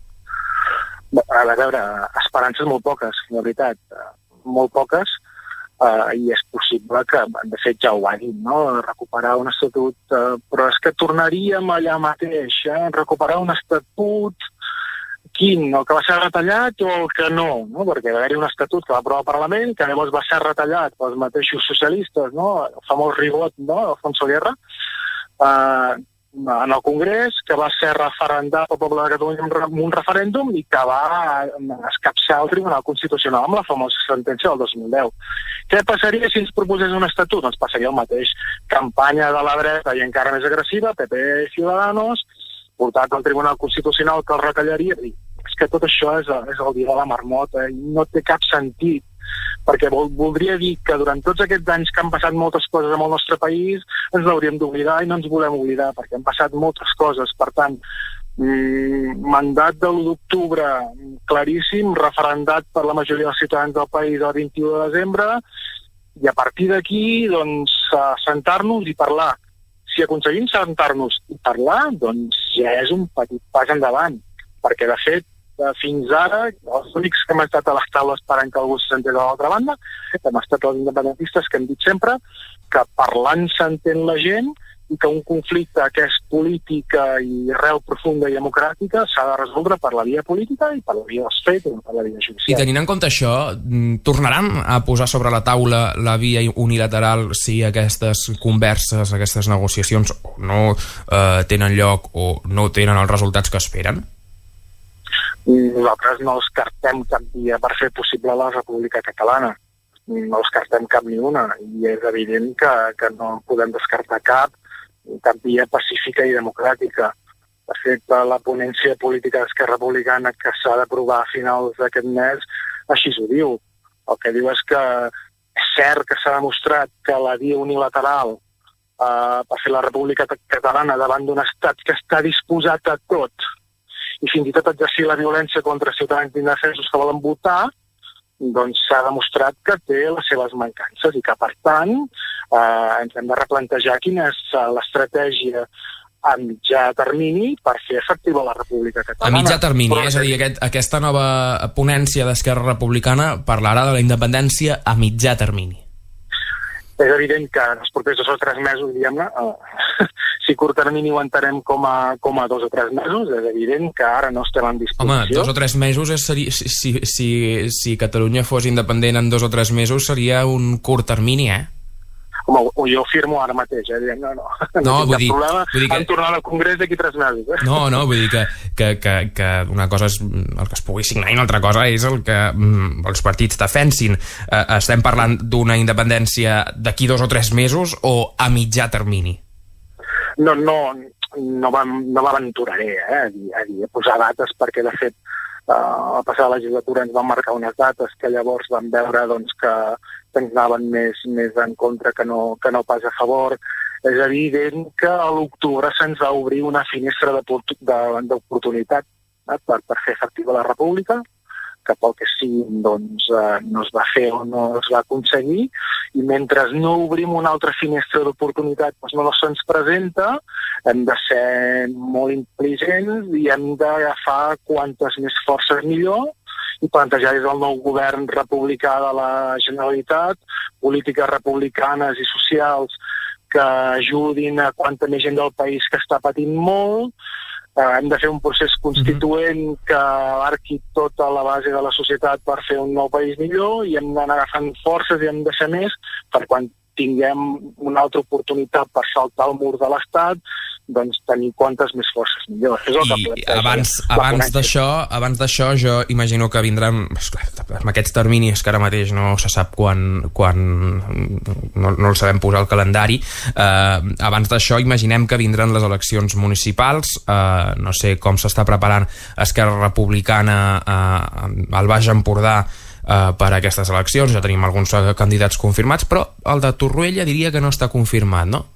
A veure, esperances molt poques, la veritat, molt poques, uh, i és possible que, de fet ja ho ha dit, no? Recuperar un estatut, uh, però és que tornaríem allà mateix, eh? Recuperar un estatut, quin? El que va ser retallat o el que no? no? Perquè va haver-hi un estatut que va aprovar el Parlament, que llavors va ser retallat pels mateixos socialistes, no? El famós Ribot, no? Alfonso Guerra, uh, en el Congrés, que va ser referendat pel poble de Catalunya amb un referèndum i que va escapçar el Tribunal Constitucional amb la famosa sentència del dos mil deu. Què passaria si ens proposés un estatut? Doncs passaria el mateix. Campanya de la dreta i encara més agressiva, P P i Ciudadanos, portat al Tribunal Constitucional que el retallaria. I és que tot això és, és el dia de la marmota i no té cap sentit, perquè vol, voldria dir que durant tots aquests anys que han passat moltes coses en el nostre país ens l'hauríem d'oblidar i no ens volem oblidar, perquè han passat moltes coses. Per tant, mmm, mandat de l'u d'octubre claríssim, referendat per la majoria dels ciutadans del país el vint-i-u de desembre, i a partir d'aquí, doncs, sentar-nos i parlar. Si aconseguim sentar-nos i parlar, doncs ja és un petit pas endavant, perquè de fet fins ara, els únics que hem estat a les taules esperant que algú s'entés a l'altra banda, hem estat els independentistes que hem dit sempre que parlant s'entén la gent i que un conflicte que és política i arrel profunda i democràtica s'ha de resoldre per la via política i per la via dels fets i no per la via judicial. I tenint en compte això, tornaran a posar sobre la taula la via unilateral si aquestes converses, aquestes negociacions no eh, tenen lloc o no tenen els resultats que esperen? Nosaltres no descartem cap via per fer possible la República Catalana. No descartem cap ni una. I és evident que, que no podem descartar cap, cap via pacífica i democràtica. De fet, la ponència política d'Esquerra Republicana que s'ha d'aprovar a finals d'aquest mes, així ho diu. El que diu és que és cert que s'ha demostrat que la via unilateral eh, per fer la República Catalana davant d'un estat que està disposat a tot i fins i tot exercir la violència contra ciutadans indefensos que volen votar, doncs s'ha demostrat que té les seves mancances i que, per tant, eh, ens hem de replantejar quina és l'estratègia a mitjà termini per fer efectiva la República Catalana. A mitjà termini, és a dir, aquest, aquesta nova ponència d'Esquerra Republicana parlarà de la independència a mitjà termini. És evident que en els propers dos o tres mesos, diguem-ne, eh, si curt termini ho entenem com a, com a dos o tres mesos, és evident que ara no estem en disposició. Home, dos o tres mesos, és, si, si, si, si Catalunya fos independent en dos o tres mesos seria un curt termini, eh? Home, jo ho firmo ara mateix, eh? Diem, no, no, no, no tinc vull cap dir, problema vull dir que... en tornar al Congrés d'aquí tres mesos. Eh? No, no, vull dir que, que, que, que una cosa és el que es pugui signar i una altra cosa és el que mm, els partits defensin. Eh, estem parlant d'una independència d'aquí dos o tres mesos o a mitjà termini? No, no, no m'aventuraré eh, a, dir, a, dir, a posar dates perquè, de fet, eh, a la passada legislatura ens van marcar unes dates que llavors vam veure doncs, que ens anaven més, més en contra que no, que no pas a favor. És evident que a l'octubre se'ns va obrir una finestra d'oportunitat eh, per, per fer efectiva la República, que pel que sigui doncs, eh, no es va fer o no es va aconseguir, i mentre no obrim una altra finestra d'oportunitat doncs no se'ns presenta, hem de ser molt intel·ligents i hem d'agafar quantes més forces millor i plantejar des del nou govern republicà de la Generalitat polítiques republicanes i socials que ajudin a quanta més gent del país que està patint molt. Eh, hem de fer un procés constituent que abarqui tota la base de la societat per fer un nou país millor i hem d'anar agafant forces i hem de ser més per quan tinguem una altra oportunitat per saltar el mur de l'Estat, doncs tenir quantes més forces millor. És el que I abans, abans d'això, abans d'això jo imagino que vindran, esclar, amb aquests terminis que ara mateix no se sap quan, quan no, no el sabem posar al calendari, eh, abans d'això imaginem que vindran les eleccions municipals, eh, no sé com s'està preparant Esquerra Republicana eh, al Baix Empordà Uh, per a aquestes eleccions. Ja tenim alguns uh, candidats confirmats, però el de Torroella diria que no està confirmat, no?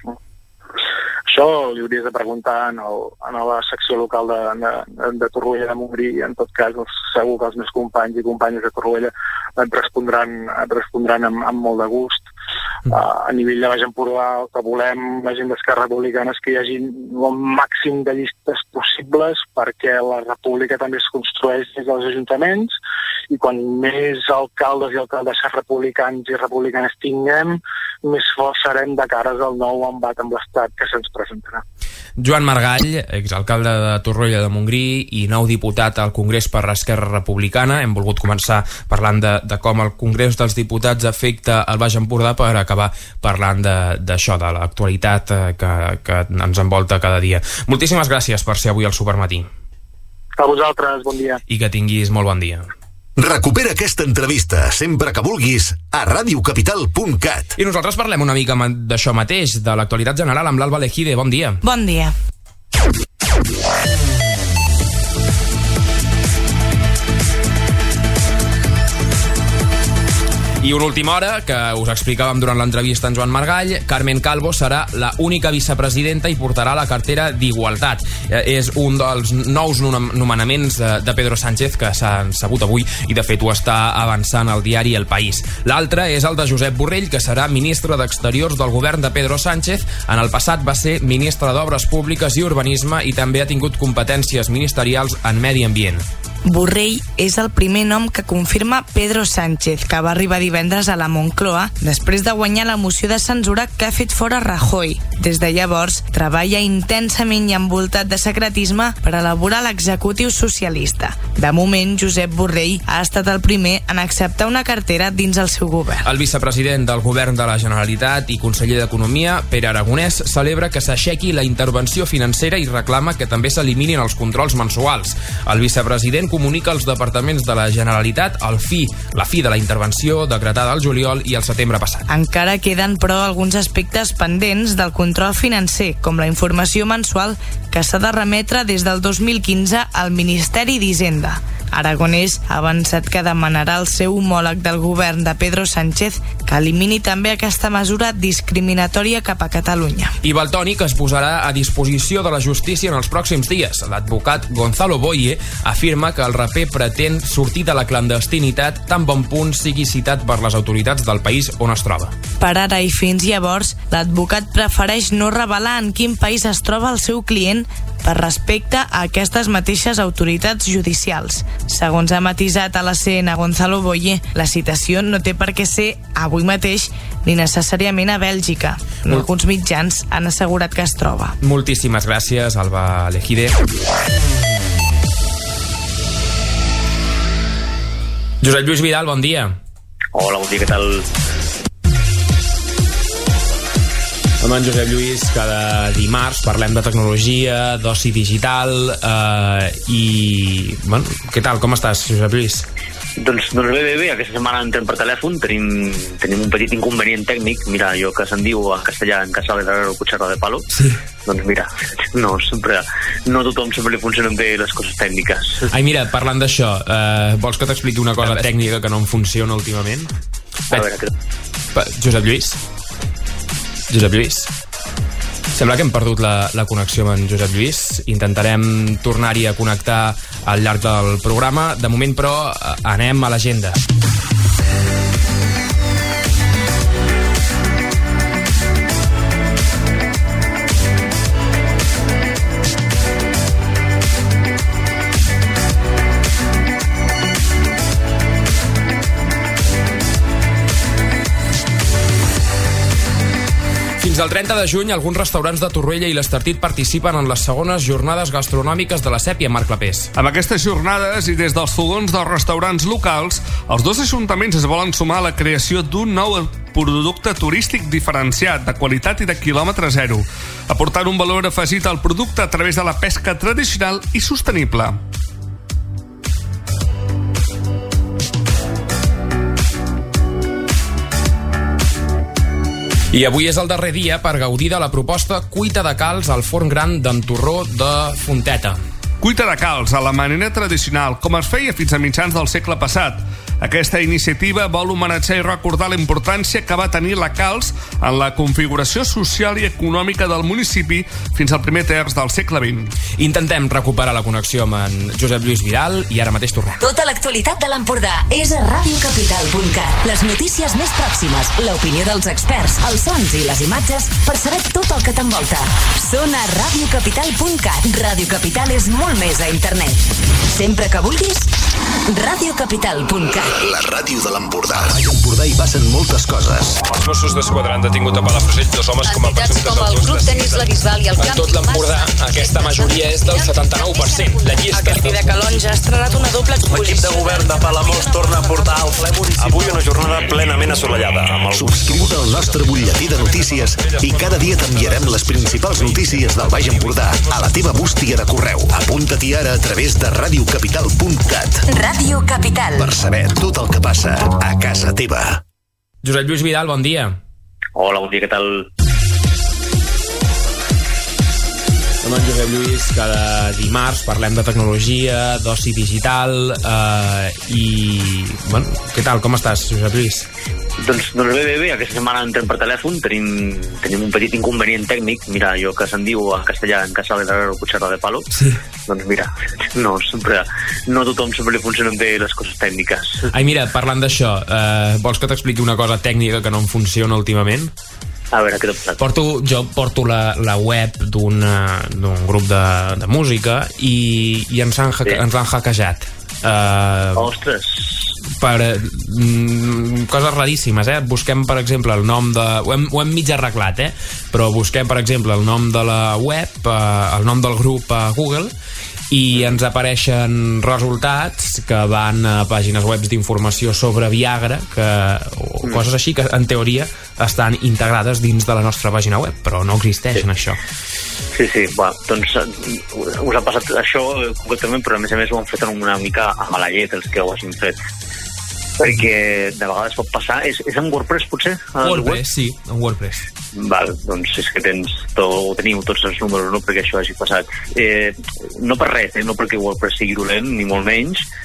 Això li hauries de preguntar en, el, en la secció local de, de, de Torroella de Montgrí. En tot cas, segur que els meus companys i companyes de Torroella et respondran, et respondran amb, amb molt de gust. Uh, a nivell de Baix Empordà, el que volem la gent d'Esquerra Republicana és que hi hagi el màxim de llistes possibles perquè la república també es construeix des dels ajuntaments i quan més alcaldes i alcaldesses republicans i republicanes tinguem, més forts serem de cares al nou embat amb l'Estat que se'ns presentarà. Joan Margall, exalcalde de Torroella de Montgrí i nou diputat al Congrés per l'Esquerra Republicana. Hem volgut començar parlant de, de com el Congrés dels Diputats afecta el Baix Empordà per acabar parlant d'això, de, de l'actualitat que, que ens envolta cada dia. Moltíssimes gràcies per ser avui al Supermatí. A vosaltres, bon dia. I que tinguis molt bon dia. Recupera aquesta entrevista sempre que vulguis a radiocapital punt cat. I nosaltres parlem una mica d'això mateix, de l'actualitat general amb l'Alba Lejide. Bon dia. Bon dia. I una última hora, que us explicàvem durant l'entrevista en Joan Margall, Carmen Calvo serà la única vicepresidenta i portarà la cartera d'Igualtat. Eh, és un dels nous nomenaments de, de Pedro Sánchez que s'han sabut avui i de fet ho està avançant el diari El País. L'altre és el de Josep Borrell, que serà ministre d'Exteriors del govern de Pedro Sánchez. En el passat va ser ministre d'Obres Públiques i Urbanisme i també ha tingut competències ministerials en Medi Ambient. Borrell és el primer nom que confirma Pedro Sánchez, que va arribar divendres a la Moncloa després de guanyar la moció de censura que ha fet fora Rajoy. Des de llavors, treballa intensament i envoltat de secretisme per elaborar l'executiu socialista. De moment, Josep Borrell ha estat el primer en acceptar una cartera dins el seu govern. El vicepresident del govern de la Generalitat i conseller d'Economia, Pere Aragonès, celebra que s'aixequi la intervenció financera i reclama que també s'eliminin els controls mensuals. El vicepresident comunica als departaments de la Generalitat el fi, la fi de la intervenció decretada al juliol i el setembre passat. Encara queden, però, alguns aspectes pendents del control financer, com la informació mensual que s'ha de remetre des del dos mil quinze al Ministeri d'Hisenda. Aragonès ha avançat que demanarà al seu homòleg del govern de Pedro Sánchez que elimini també aquesta mesura discriminatòria cap a Catalunya. I Valtònyc es posarà a disposició de la justícia en els pròxims dies. L'advocat Gonzalo Boye afirma que el raper pretén sortir de la clandestinitat tan bon punt sigui citat per les autoritats del país on es troba. Per ara i fins llavors, l'advocat prefereix no revelar en quin país es troba el seu client per respecte a aquestes mateixes autoritats judicials. Segons ha matisat a la C N Gonzalo Boye, la citació no té per què ser avui mateix ni necessàriament a Bèlgica. En alguns mitjans han assegurat que es troba. Moltíssimes gràcies, Alba Lejide. Josep Lluís Vidal, bon dia. Hola, bon dia, què tal? Amb en Josep Lluís, cada dimarts parlem de tecnologia, d'oci digital eh, i... Bueno, què tal, com estàs, Josep Lluís? Doncs, doncs bé, bé, bé, aquesta setmana entrem per telèfon, tenim, tenim un petit inconvenient tècnic, mira, allò que se'n diu en castellà en casa de darrere cuchara de palo, sí. Doncs mira, no, sempre, no a tothom sempre li funcionen bé les coses tècniques. Ai, mira, parlant d'això, eh, vols que t'expliqui una cosa tècnica que no em funciona últimament? A veure, que... Josep Lluís? Josep Lluís? Sembla que hem perdut la, la connexió amb en Josep Lluís. Intentarem tornar-hi a connectar al llarg del programa. De moment, però, anem a l'agenda. Fins al trenta de juny, alguns restaurants de Torroella i l'Estartit participen en les segones jornades gastronòmiques de la Sèpia, Marc Clapés. Amb aquestes jornades i des dels fogons dels restaurants locals, els dos ajuntaments es volen sumar a la creació d'un nou producte turístic diferenciat, de qualitat i de quilòmetre zero, aportant un valor afegit al producte a través de la pesca tradicional i sostenible. I avui és el darrer dia per gaudir de la proposta Cuita de Calç al forn gran d'en Torró de Fonteta. Cuita de calç a la manera tradicional, com es feia fins a mitjans del segle passat. Aquesta iniciativa vol homenatjar i recordar la importància que va tenir la calç en la configuració social i econòmica del municipi fins al primer terç del segle vint. Intentem recuperar la connexió amb en Josep Lluís Vidal i ara mateix tornem. Tota l'actualitat de l'Empordà és a radio capital punt cat. Les notícies més pròximes, l'opinió dels experts, els sons i les imatges per saber tot el que t'envolta. Són a radio capital punt cat. Radio Capital és molt més a internet. Sempre que vulguis, radio capital punt cat. La ràdio de l'Empordà. A Baix Empordà hi passen moltes coses. Els Mossos d'Esquadra han detingut a Palafrugell dos homes com a presumptes com el Club Tenis La Bisbal i el En tot l'Empordà, aquesta majoria és del setanta-nou per cent. La llista... A Campí de Calonja ha estrenat una doble exposició. L'equip de govern de Palamós torna a portar al ple municipal. Avui una jornada plenament assolellada. Amb el... Subscriu-te al nostre butlletí de notícies i cada dia t'enviarem les principals notícies del Baix Empordà a la teva bústia de correu. Apunta-t'hi ara a través de radio capital punt cat. Ràdio Capital. Per saber tot el que passa a casa teva. Josep Lluís Vidal, bon dia. Hola, bon dia, què tal? Amb en Josep Lluís, cada dimarts parlem de tecnologia, d'oci digital eh, i... Bueno, què tal, com estàs, Josep Lluís? Doncs, doncs bé, bé, bé, aquesta setmana entrem per telèfon, tenim, tenim un petit inconvenient tècnic, mira, allò que se'n diu en castellà en casa de darrere cuchara de palo, sí. Doncs mira, no, sempre, no a tothom sempre li funcionen bé les coses tècniques. Ai, mira, parlant d'això, eh, vols que t'expliqui una cosa tècnica que no em funciona últimament? A veure, què t'ha passat? Porto, jo porto la, la web d'un grup de, de música i, i ens, han sí. ens han hackejat. Uh, Ostres! Per mm, coses raríssimes, eh? Busquem, per exemple, el nom de... Ho hem, ho hem mig arreglat, eh? Però busquem, per exemple, el nom de la web, uh, el nom del grup a Google, i ens apareixen resultats que van a pàgines web d'informació sobre Viagra, que, o mm. coses així que en teoria estan integrades dins de la nostra pàgina web, però no existeixen, sí. Això. Sí, sí, va, doncs us ha passat això concretament, però a més a més ho han fet una mica a mala llet els que ho hagin fet, perquè de vegades pot passar. És, és en WordPress, potser? WordPress, sí, en WordPress. Val, doncs és que tens tot, teniu tots els números, no?, perquè això hagi passat. Eh, no per res, eh? No perquè WordPress sigui dolent, ni molt menys,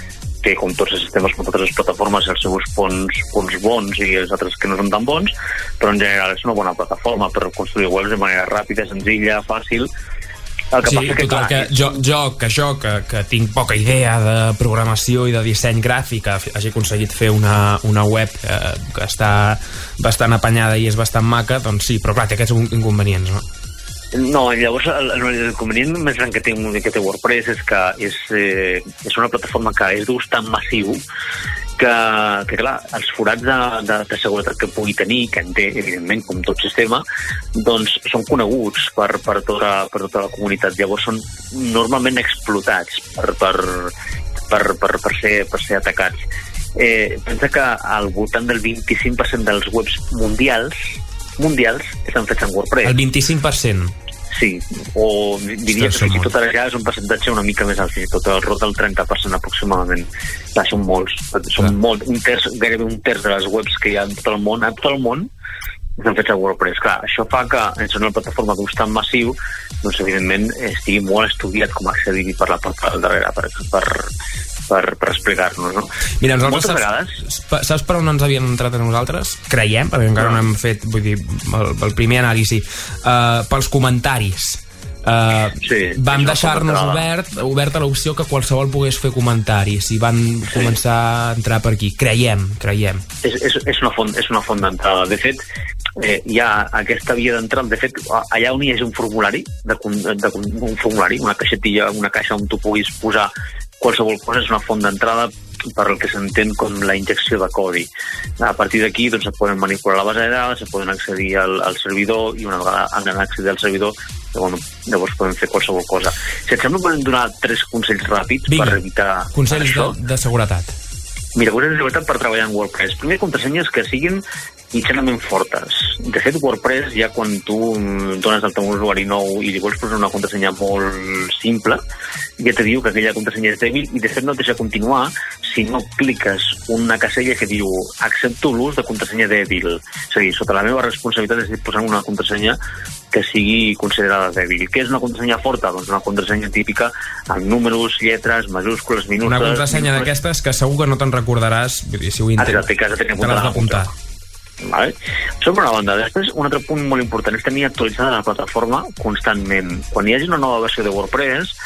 té, com tots els sistemes, com totes les plataformes, els seus punts, punts bons i els altres que no són tan bons, però en general és una bona plataforma per construir webs de manera ràpida, senzilla, fàcil. El que sí, passa que, total, clar, que jo, jo, que jo que, que tinc poca idea de programació i de disseny gràfic, hagi aconseguit fer una, una web que, que està bastant apanyada i és bastant maca, doncs sí, però clar, té aquests inconvenients, no? No, llavors l'inconvenient més gran que té, que té WordPress és que és, eh, és una plataforma que és d'ús tan massiu que, que clar, els forats de, de, de seguretat que pugui tenir, que en té, evidentment, com tot sistema, doncs són coneguts per, per, tota, per tota la comunitat. Llavors són normalment explotats per, per, per, per, per, ser, per ser atacats. Eh, pensa que al voltant del vint-i-cinc per cent dels webs mundials mundials estan fets en WordPress. El vint-i-cinc per cent? Sí, o diria que fins i tot ara ja és un percentatge una mica més alt, fins i tot el rot del trenta per cent aproximadament. Clar, són molts, són molt, un terç, gairebé un terç de les webs que hi ha en tot el món, en tot el món, estan fets a WordPress. Clar, això fa que, en una plataforma d'ús tan massiu, doncs evidentment estigui molt estudiat com accedir-hi per la porta del darrere, per, per, per, per explicar-nos, no? Mira, moltes saps, vegades... Saps per on ens havien entrat a nosaltres? Creiem, perquè encara no, no hem fet, vull dir, el, el primer anàlisi. Uh, pels comentaris. Uh, sí, vam deixar-nos obert, oberta l'opció que qualsevol pogués fer comentaris i van sí. començar a entrar per aquí. Creiem, creiem. És, és, és una font, és una font d'entrada. De fet, eh, hi ha aquesta via d'entrada. De fet, allà on hi hagi un formulari, de, de, un formulari, una caixetilla, una caixa on tu puguis posar qualsevol cosa, és una font d'entrada per el que s'entén com la injecció de codi. A partir d'aquí doncs, es poden manipular la base de dades, es poden accedir al, al servidor i una vegada han accedir al servidor llavors, llavors podem fer qualsevol cosa. Si et sembla, podem donar tres consells ràpids Vinga, per evitar consells això. de, de seguretat. Mira, consells de seguretat per treballar en WordPress. Primer, contrasenyes que siguin mitjanament fortes. De fet, WordPress, ja quan tu dones el teu usuari nou i li vols posar una contrasenya molt simple, ja te diu que aquella contrasenya és dèbil i de fet no et deixa continuar si no cliques una casella que diu accepto l'ús de contrasenya dèbil. És a dir, sota la meva responsabilitat és posar una contrasenya que sigui considerada dèbil. Què és una contrasenya forta? Doncs una contrasenya típica amb números, lletres, majúscules, minúscules... Una contrasenya d'aquestes que segur que no te'n recordaràs, vull dir, si ho intentes, te l'has d'apuntar. Vale. Això per una banda. Després, un altre punt molt important és tenir actualitzada la plataforma constantment. Quan hi hagi una nova versió de WordPress,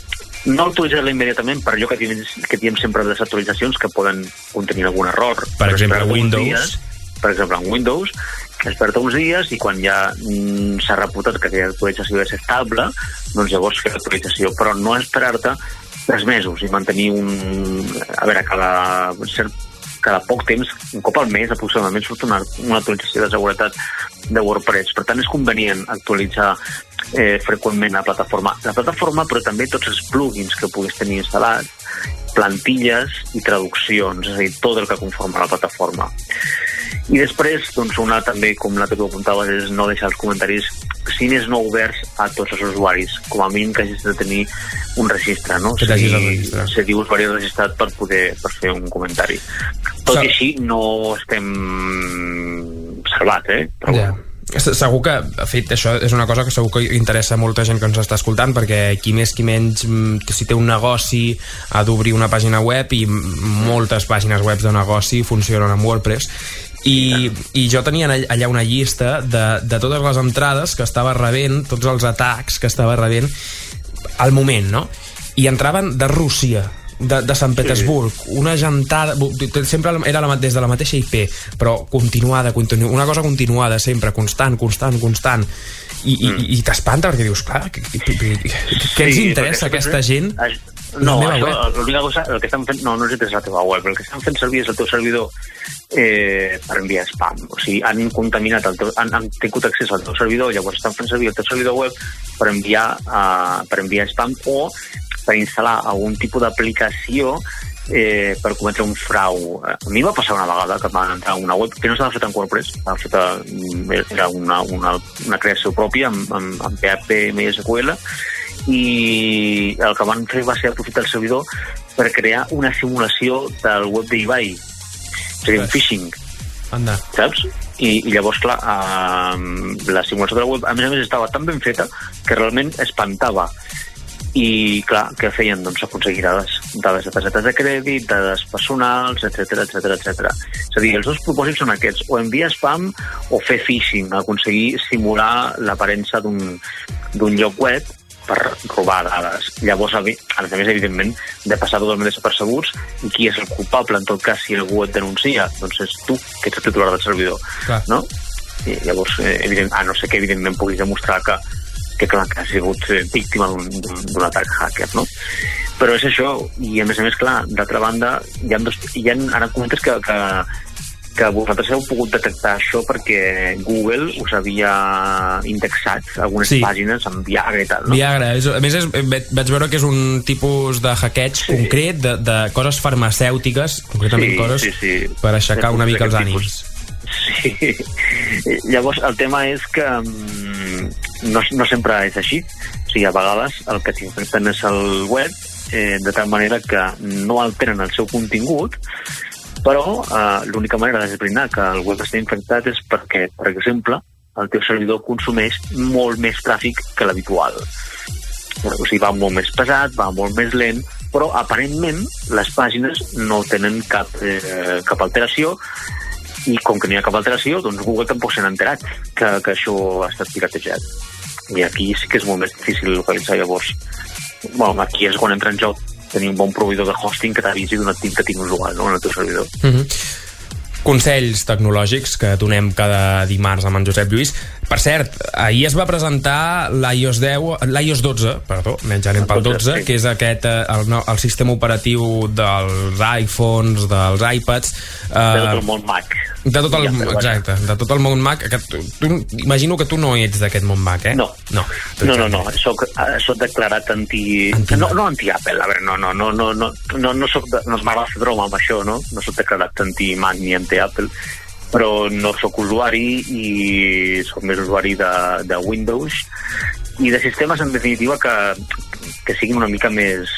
no actualitzar-la immediatament per allò que diem, que diem sempre de les actualitzacions que poden contenir algun error. Per exemple, Windows. Dies, per exemple, en Windows, esperta uns dies i quan ja mm, s'ha reputat que aquella actualització és estable, doncs llavors fer l'actualització, però no esperar-te tres mesos i mantenir un... A veure, cada cert cada poc temps, un cop al mes aproximadament surt una, una actualització de seguretat de WordPress. Per tant, és convenient actualitzar eh, freqüentment la plataforma. La plataforma, però també tots els plugins que puguis tenir instal·lats, plantilles i traduccions, és a dir, tot el que conforma la plataforma. I després, doncs, una també, com la que tu apuntaves, és no deixar els comentaris si més no oberts a tots els usuaris, com a mínim que hagis de tenir un registre, no? Que t'hagis de registrar. Se diu usuari registrat per poder per fer un comentari. Tot i així no estem salvats, eh? Però ja. Segur que, de fet, això és una cosa que segur que interessa a molta gent que ens està escoltant, perquè qui més qui menys, si té un negoci ha d'obrir una pàgina web i moltes pàgines web de negoci funcionen amb WordPress. I, i jo tenia allà una llista de, de totes les entrades que estava rebent, tots els atacs que estava rebent al moment, no? I entraven de Rússia, de, de Sant Petersburg, sí. Una gentada, sempre era la, des de la mateixa I P, però continuada, continu, una cosa continuada sempre, constant, constant, constant, i, mm. i, i t'espanta perquè dius, clar, què ens sí, interessa aquesta gent? No, l'única cosa, el que estan fent, no, no és la teva web, el que estan fent servir és el teu servidor eh, per enviar spam, o sigui, han contaminat el teu, han, han tingut accés al teu servidor, llavors estan fent servir el teu servidor web per enviar, uh, per enviar spam o per instal·lar algun tipus d'aplicació eh, per cometre un frau. A mi va passar una vegada que van entrar a una web que no estava feta en WordPress, estava feta, era una, una, una creació pròpia amb, amb, amb P H P, M S Q L, i el que van fer va ser aprofitar el servidor per crear una simulació del web d'eBay, és a dir, un phishing. Anda. Saps? I, i llavors, clar, eh, la simulació de la web, a més a més, estava tan ben feta que realment espantava. I, clar, què feien? Doncs aconseguir dades. dades de targetes de crèdit, dades personals, etcètera, etcètera, etcètera. És a dir, els dos propòsits són aquests, o enviar spam o fer phishing, aconseguir simular l'aparença d'un d'un lloc web per robar dades. Llavors, a més, evidentment, de passar totalment desapercebuts, i qui és el culpable, en tot cas, si algú et denuncia? Doncs és tu, que ets el titular del servidor. Clar. No? I llavors, evident, a no ser que, evidentment, puguis demostrar que, que, clar, que has sigut víctima d'un atac hacker, no? Però és això, i a més a més, clar, d'altra banda, hi ha dos, hi ha, ara comentes que, que que vosaltres heu pogut detectar això perquè Google us havia indexat algunes sí. pàgines amb Viagra i tal, no? Viagra, és, a més és, vaig veure que és un tipus de hackeig sí. concret de, de coses farmacèutiques, concretament sí, coses sí, sí. per aixecar una mica els ànims. Sí, llavors el tema és que no, no sempre és així, o sigui, a vegades el que t'infecten és el web, eh, de tal manera que no alteren el seu contingut, però eh, l'única manera d'esbrinar que el web està infectat és perquè, per exemple, el teu servidor consumeix molt més tràfic que l'habitual. O sigui, va molt més pesat, va molt més lent, però aparentment les pàgines no tenen cap, eh, cap alteració, i com que n'hi ha cap alteració, doncs Google tampoc se n'ha enterat que, que això ha estat piratejat. I aquí sí que és molt més difícil localitzar. Llavors, bueno, aquí és quan entra en joc tenir un bon proveïdor de hosting que t'avisi d'un actiu que tinguis igual, no?, en el teu servidor. Mm-hmm. Consells tecnològics que donem cada dimarts amb en Josep Lluís. Per cert, ahir es va presentar l'iOS deu, l'iOS dotze, perdó, menys anem pel dotze, sí. que és aquest, el, el sistema operatiu dels iPhones, dels iPads... Eh, de tot el món Mac. De tot el, exacte, de tot el món Mac. Que tu, tu, imagino que tu no ets d'aquest món Mac, eh? No, no, no, no, no. Soc, soc declarat anti... anti no, no anti-Apple, a veure, no, no, no, no, no, no, no, soc de, no m'agrada fer broma amb això, no? No soc declarat anti-Mac ni anti-Apple, però no sóc usuari i sóc més usuari de, de Windows i de sistemes, en definitiva, que, que siguin una mica més,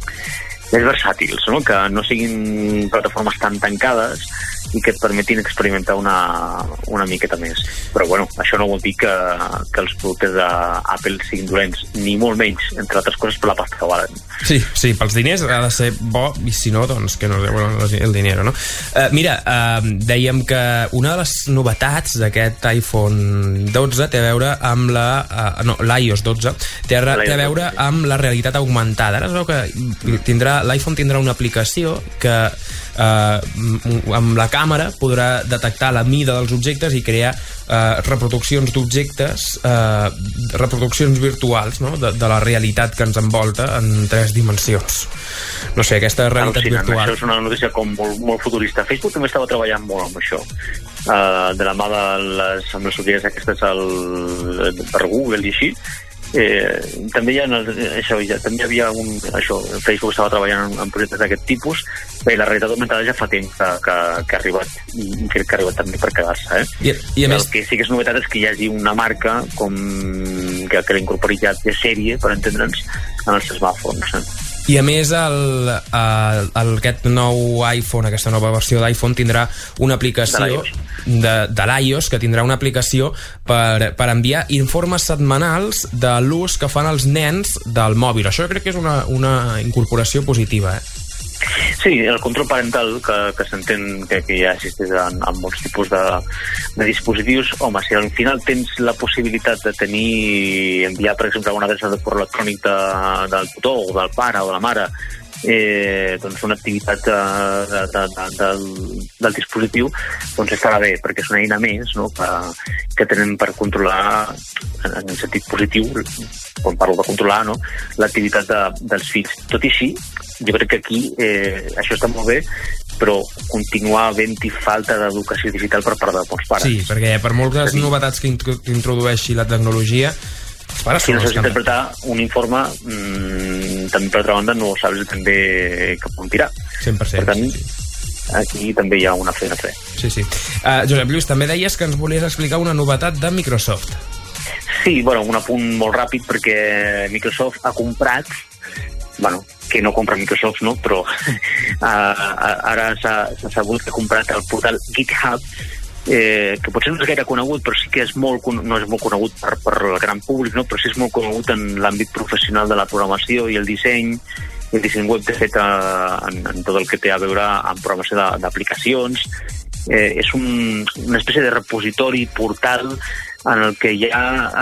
més versàtils, no? Que no siguin plataformes tan tancades i que et permetin experimentar una, una miqueta més. Però, bueno, això no vol dir que, que els productes d'Apple siguin dolents, ni molt menys, entre altres coses, per la pasta que valen. Sí, sí, pels diners ha de ser bo, i si no, doncs que no es deuen el dinero, no? Uh, mira, uh, dèiem que una de les novetats d'aquest iPhone dotze té a veure amb la... Uh, no, l'iOS dotze té a, té a veure amb la realitat augmentada. Ara es veu que tindrà, l'iPhone tindrà una aplicació que Uh, amb la càmera podrà detectar la mida dels objectes i crear uh, reproduccions d'objectes, uh, reproduccions virtuals, no? de, de la realitat que ens envolta en tres dimensions. No sé, aquesta realitat Al·lucinant. virtual... Això és una notícia com molt, molt futurista. Facebook també estava treballant molt amb això, uh, de la mà de les, amb les sortides aquestes al, per Google i així. Eh, també hi ha això, ja, també hi havia un, això, Facebook estava treballant en, en projectes d'aquest tipus. Bé, la realitat augmentada ja fa temps que, que, que ha arribat, i, i crec que ha arribat també per quedar-se, eh? I, i a més... El que sí que és novetat és que hi hagi una marca com que, que l'incorpori ja de sèrie, per entendre'ns, en els smartphones, eh? I a més el, el, el, aquest nou iPhone, aquesta nova versió d'iPhone tindrà una aplicació de, de l'iOS, que tindrà una aplicació per, per enviar informes setmanals de l'ús que fan els nens del mòbil. Això crec que és una, una incorporació positiva, eh? Sí, el control parental que, que s'entén que, que ja existeix en, en molts tipus de, de dispositius. Home, si al final tens la possibilitat de tenir, enviar, per exemple, una adreça de correu electrònic de, del tutor o del pare o de la mare, eh, doncs una activitat de, de, de, de, del, del dispositiu, doncs estarà bé, perquè és una eina més, no?, que, que tenen per controlar, en, en sentit positiu, quan parlo de controlar, no?, l'activitat de, dels fills. Tot i així, jo crec que aquí eh, això està molt bé, però continua havent-hi falta d'educació digital per part de molts pares. Sí, perquè per moltes sí. novetats que, int que introdueixi la tecnologia, els pares si no saps interpretar un informe, mmm, també per altra banda no saps també cap on tirar. cent per cent. Per tant, sí, sí. aquí també hi ha una feina a fer. Sí, sí. Uh, Josep Lluís, també deies que ens volies explicar una novetat de Microsoft. Sí, bueno, un apunt molt ràpid, perquè Microsoft ha comprat, bueno, que no compra Microsoft, no? Però uh, ara s'ha sabut que ha comprat el portal GitHub, eh, que potser no és gaire conegut, però sí que és molt, no és molt conegut per, per el gran públic, no? Però sí és molt conegut en l'àmbit professional de la programació i el disseny, vint-i-cinc web, de fet, en, en tot el que té a veure amb programació d'aplicacions. Eh, és un, una espècie de repositori, portal, en el que hi ha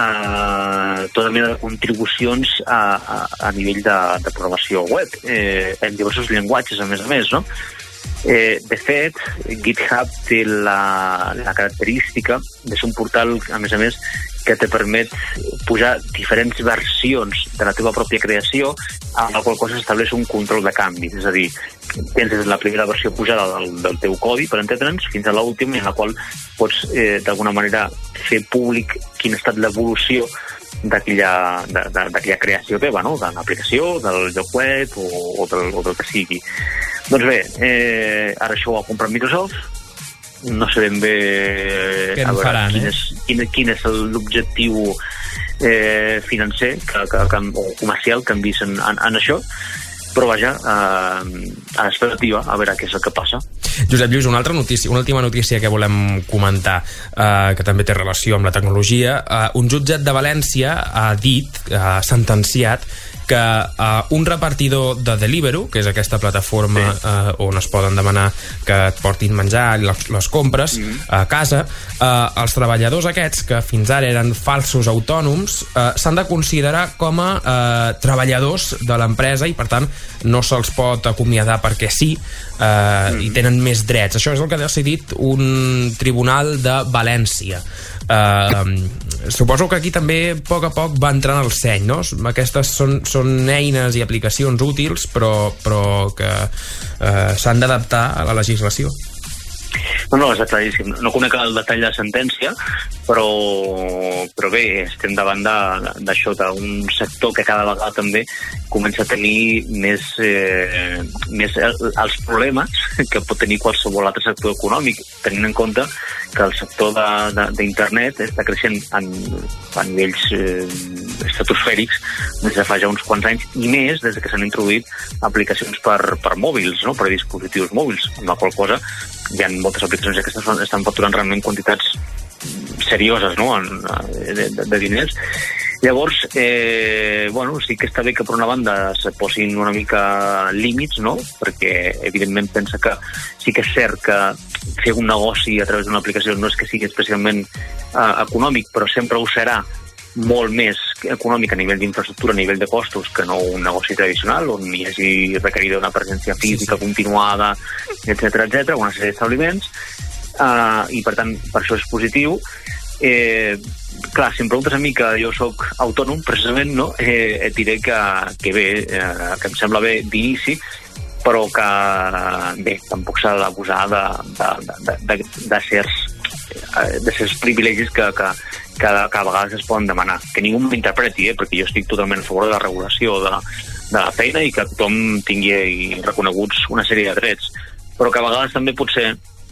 eh, tota mena de contribucions a, a, a nivell de, de programació web, eh, en diversos llenguatges, a més a més, no? Eh, de fet, GitHub té la, la característica de ser un portal, a més a més, que te permet pujar diferents versions de la teva pròpia creació, amb la qual cosa s'estableix un control de canvi. És a dir, tens des de la primera versió pujada del, del teu codi, per entendre'ns, fins a l'última, en la qual pots, eh, d'alguna manera, fer públic quina ha estat l'evolució d'aquella de, de, d'aquella creació teva, no? De l'aplicació, del lloc web o, o, del, o del que sigui. Doncs bé, eh, ara això ho ha comprat Microsoft, no sé ben bé què en faran, quin, eh? és, quin, quin és l'objectiu eh, financer que, que, que, o comercial que han vist en, en, en això, però vaja, eh, a l'expectativa, a veure què és el que passa. Josep Lluís, una altra notícia, una última notícia que volem comentar, eh, que també té relació amb la tecnologia. Eh, un jutjat de València ha dit, ha sentenciat, que uh, un repartidor de Deliveroo, que és aquesta plataforma sí. uh, on es poden demanar que et portin menjar i les, les compres mm. a casa, uh, els treballadors aquests, que fins ara eren falsos autònoms, uh, s'han de considerar com a uh, treballadors de l'empresa i per tant no se'ls pot acomiadar perquè sí, uh, mm. i tenen més drets. Això és el que ha decidit un tribunal de València. Uh, suposo que aquí també a poc a poc va entrant el seny, no? Aquestes són, són eines i aplicacions útils, però, però que uh, s'han d'adaptar a la legislació. No, no, és claríssim. No conec el detall de la sentència, però, però bé, estem davant d'això, d'un sector que cada vegada també comença a tenir més, eh, més els problemes que pot tenir qualsevol altre sector econòmic, tenint en compte que el sector d'internet està creixent en, a nivells eh, estratosfèrics des de fa ja uns quants anys, i més des que s'han introduït aplicacions per, per mòbils, no? Per dispositius mòbils, amb la qual cosa hi ha moltes aplicacions aquestes que estan facturant realment quantitats serioses, no? En, de, de, de diners. Llavors, eh, bueno, sí que està bé que per una banda se posin una mica límits, no? Perquè evidentment pensa que sí que és cert que fer un negoci a través d'una aplicació no és que sigui especialment eh, econòmic, però sempre ho serà molt més econòmic a nivell d'infraestructura, a nivell de costos, que no un negoci tradicional on hi hagi requerida una presència física continuada, etcètera, etcètera, una sèrie d'establiments, uh, i per tant, per això és positiu. Eh, clar, si em preguntes a mi que jo sóc autònom, precisament, no? Eh, et diré que, que bé, eh, que em sembla bé d'inici, però que bé, tampoc s'ha d'abusar de, de, de, de, de certs de certs privilegis que, que, que, que a vegades es poden demanar. Que ningú m'interpreti, eh? Perquè jo estic totalment a favor de la regulació de, de la feina i que tothom tingui reconeguts una sèrie de drets, però que a vegades també potser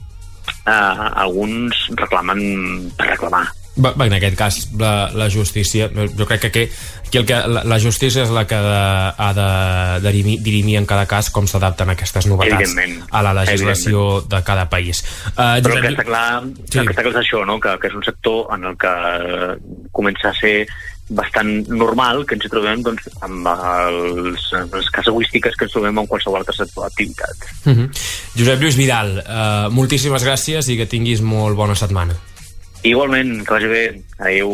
eh, alguns reclamen per reclamar. Va, en aquest cas la, la justícia, jo crec que aquí, aquí el que, la, la justícia és la que de, ha de dirimir, dirimir en cada cas com s'adapten aquestes novetats a la legislació de cada país. Uh, Però el que està clar, sí. el que està clar és això, no? que, que és un sector en el que comença a ser bastant normal que ens hi trobem doncs, amb els, les casuístiques que ens trobem en qualsevol altre sector d'activitat. Uh -huh. Josep Lluís Vidal, uh, moltíssimes gràcies i que tinguis molt bona setmana. Igualment, que vagi bé. Adéu.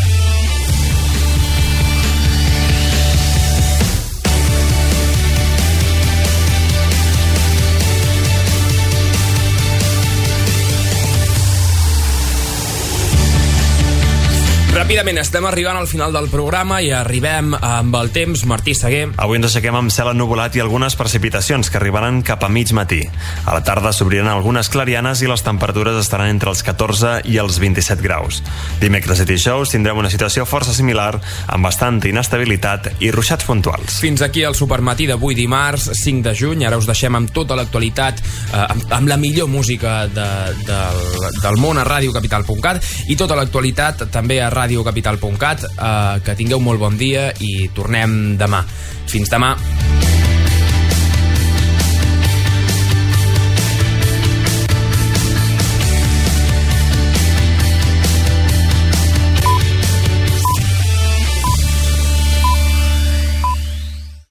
Ràpidament, estem arribant al final del programa i arribem amb el temps. Martí Seguer. Avui ens aixequem amb cel ennuvolat i algunes precipitacions que arribaran cap a mig matí. A la tarda s'obriran algunes clarianes i les temperatures estaran entre els catorze i els vint-i-set graus. Dimecres i dijous tindrem una situació força similar, amb bastanta inestabilitat i ruixats puntuals. Fins aquí el Supermatí d'avui dimarts, cinc de juny. Ara us deixem amb tota l'actualitat, eh, amb, amb la millor música de, de, del món a ràdio capital punt cat i tota l'actualitat també a ràdio capital punt cat. Eh, que tingueu molt bon dia i tornem demà. Fins demà.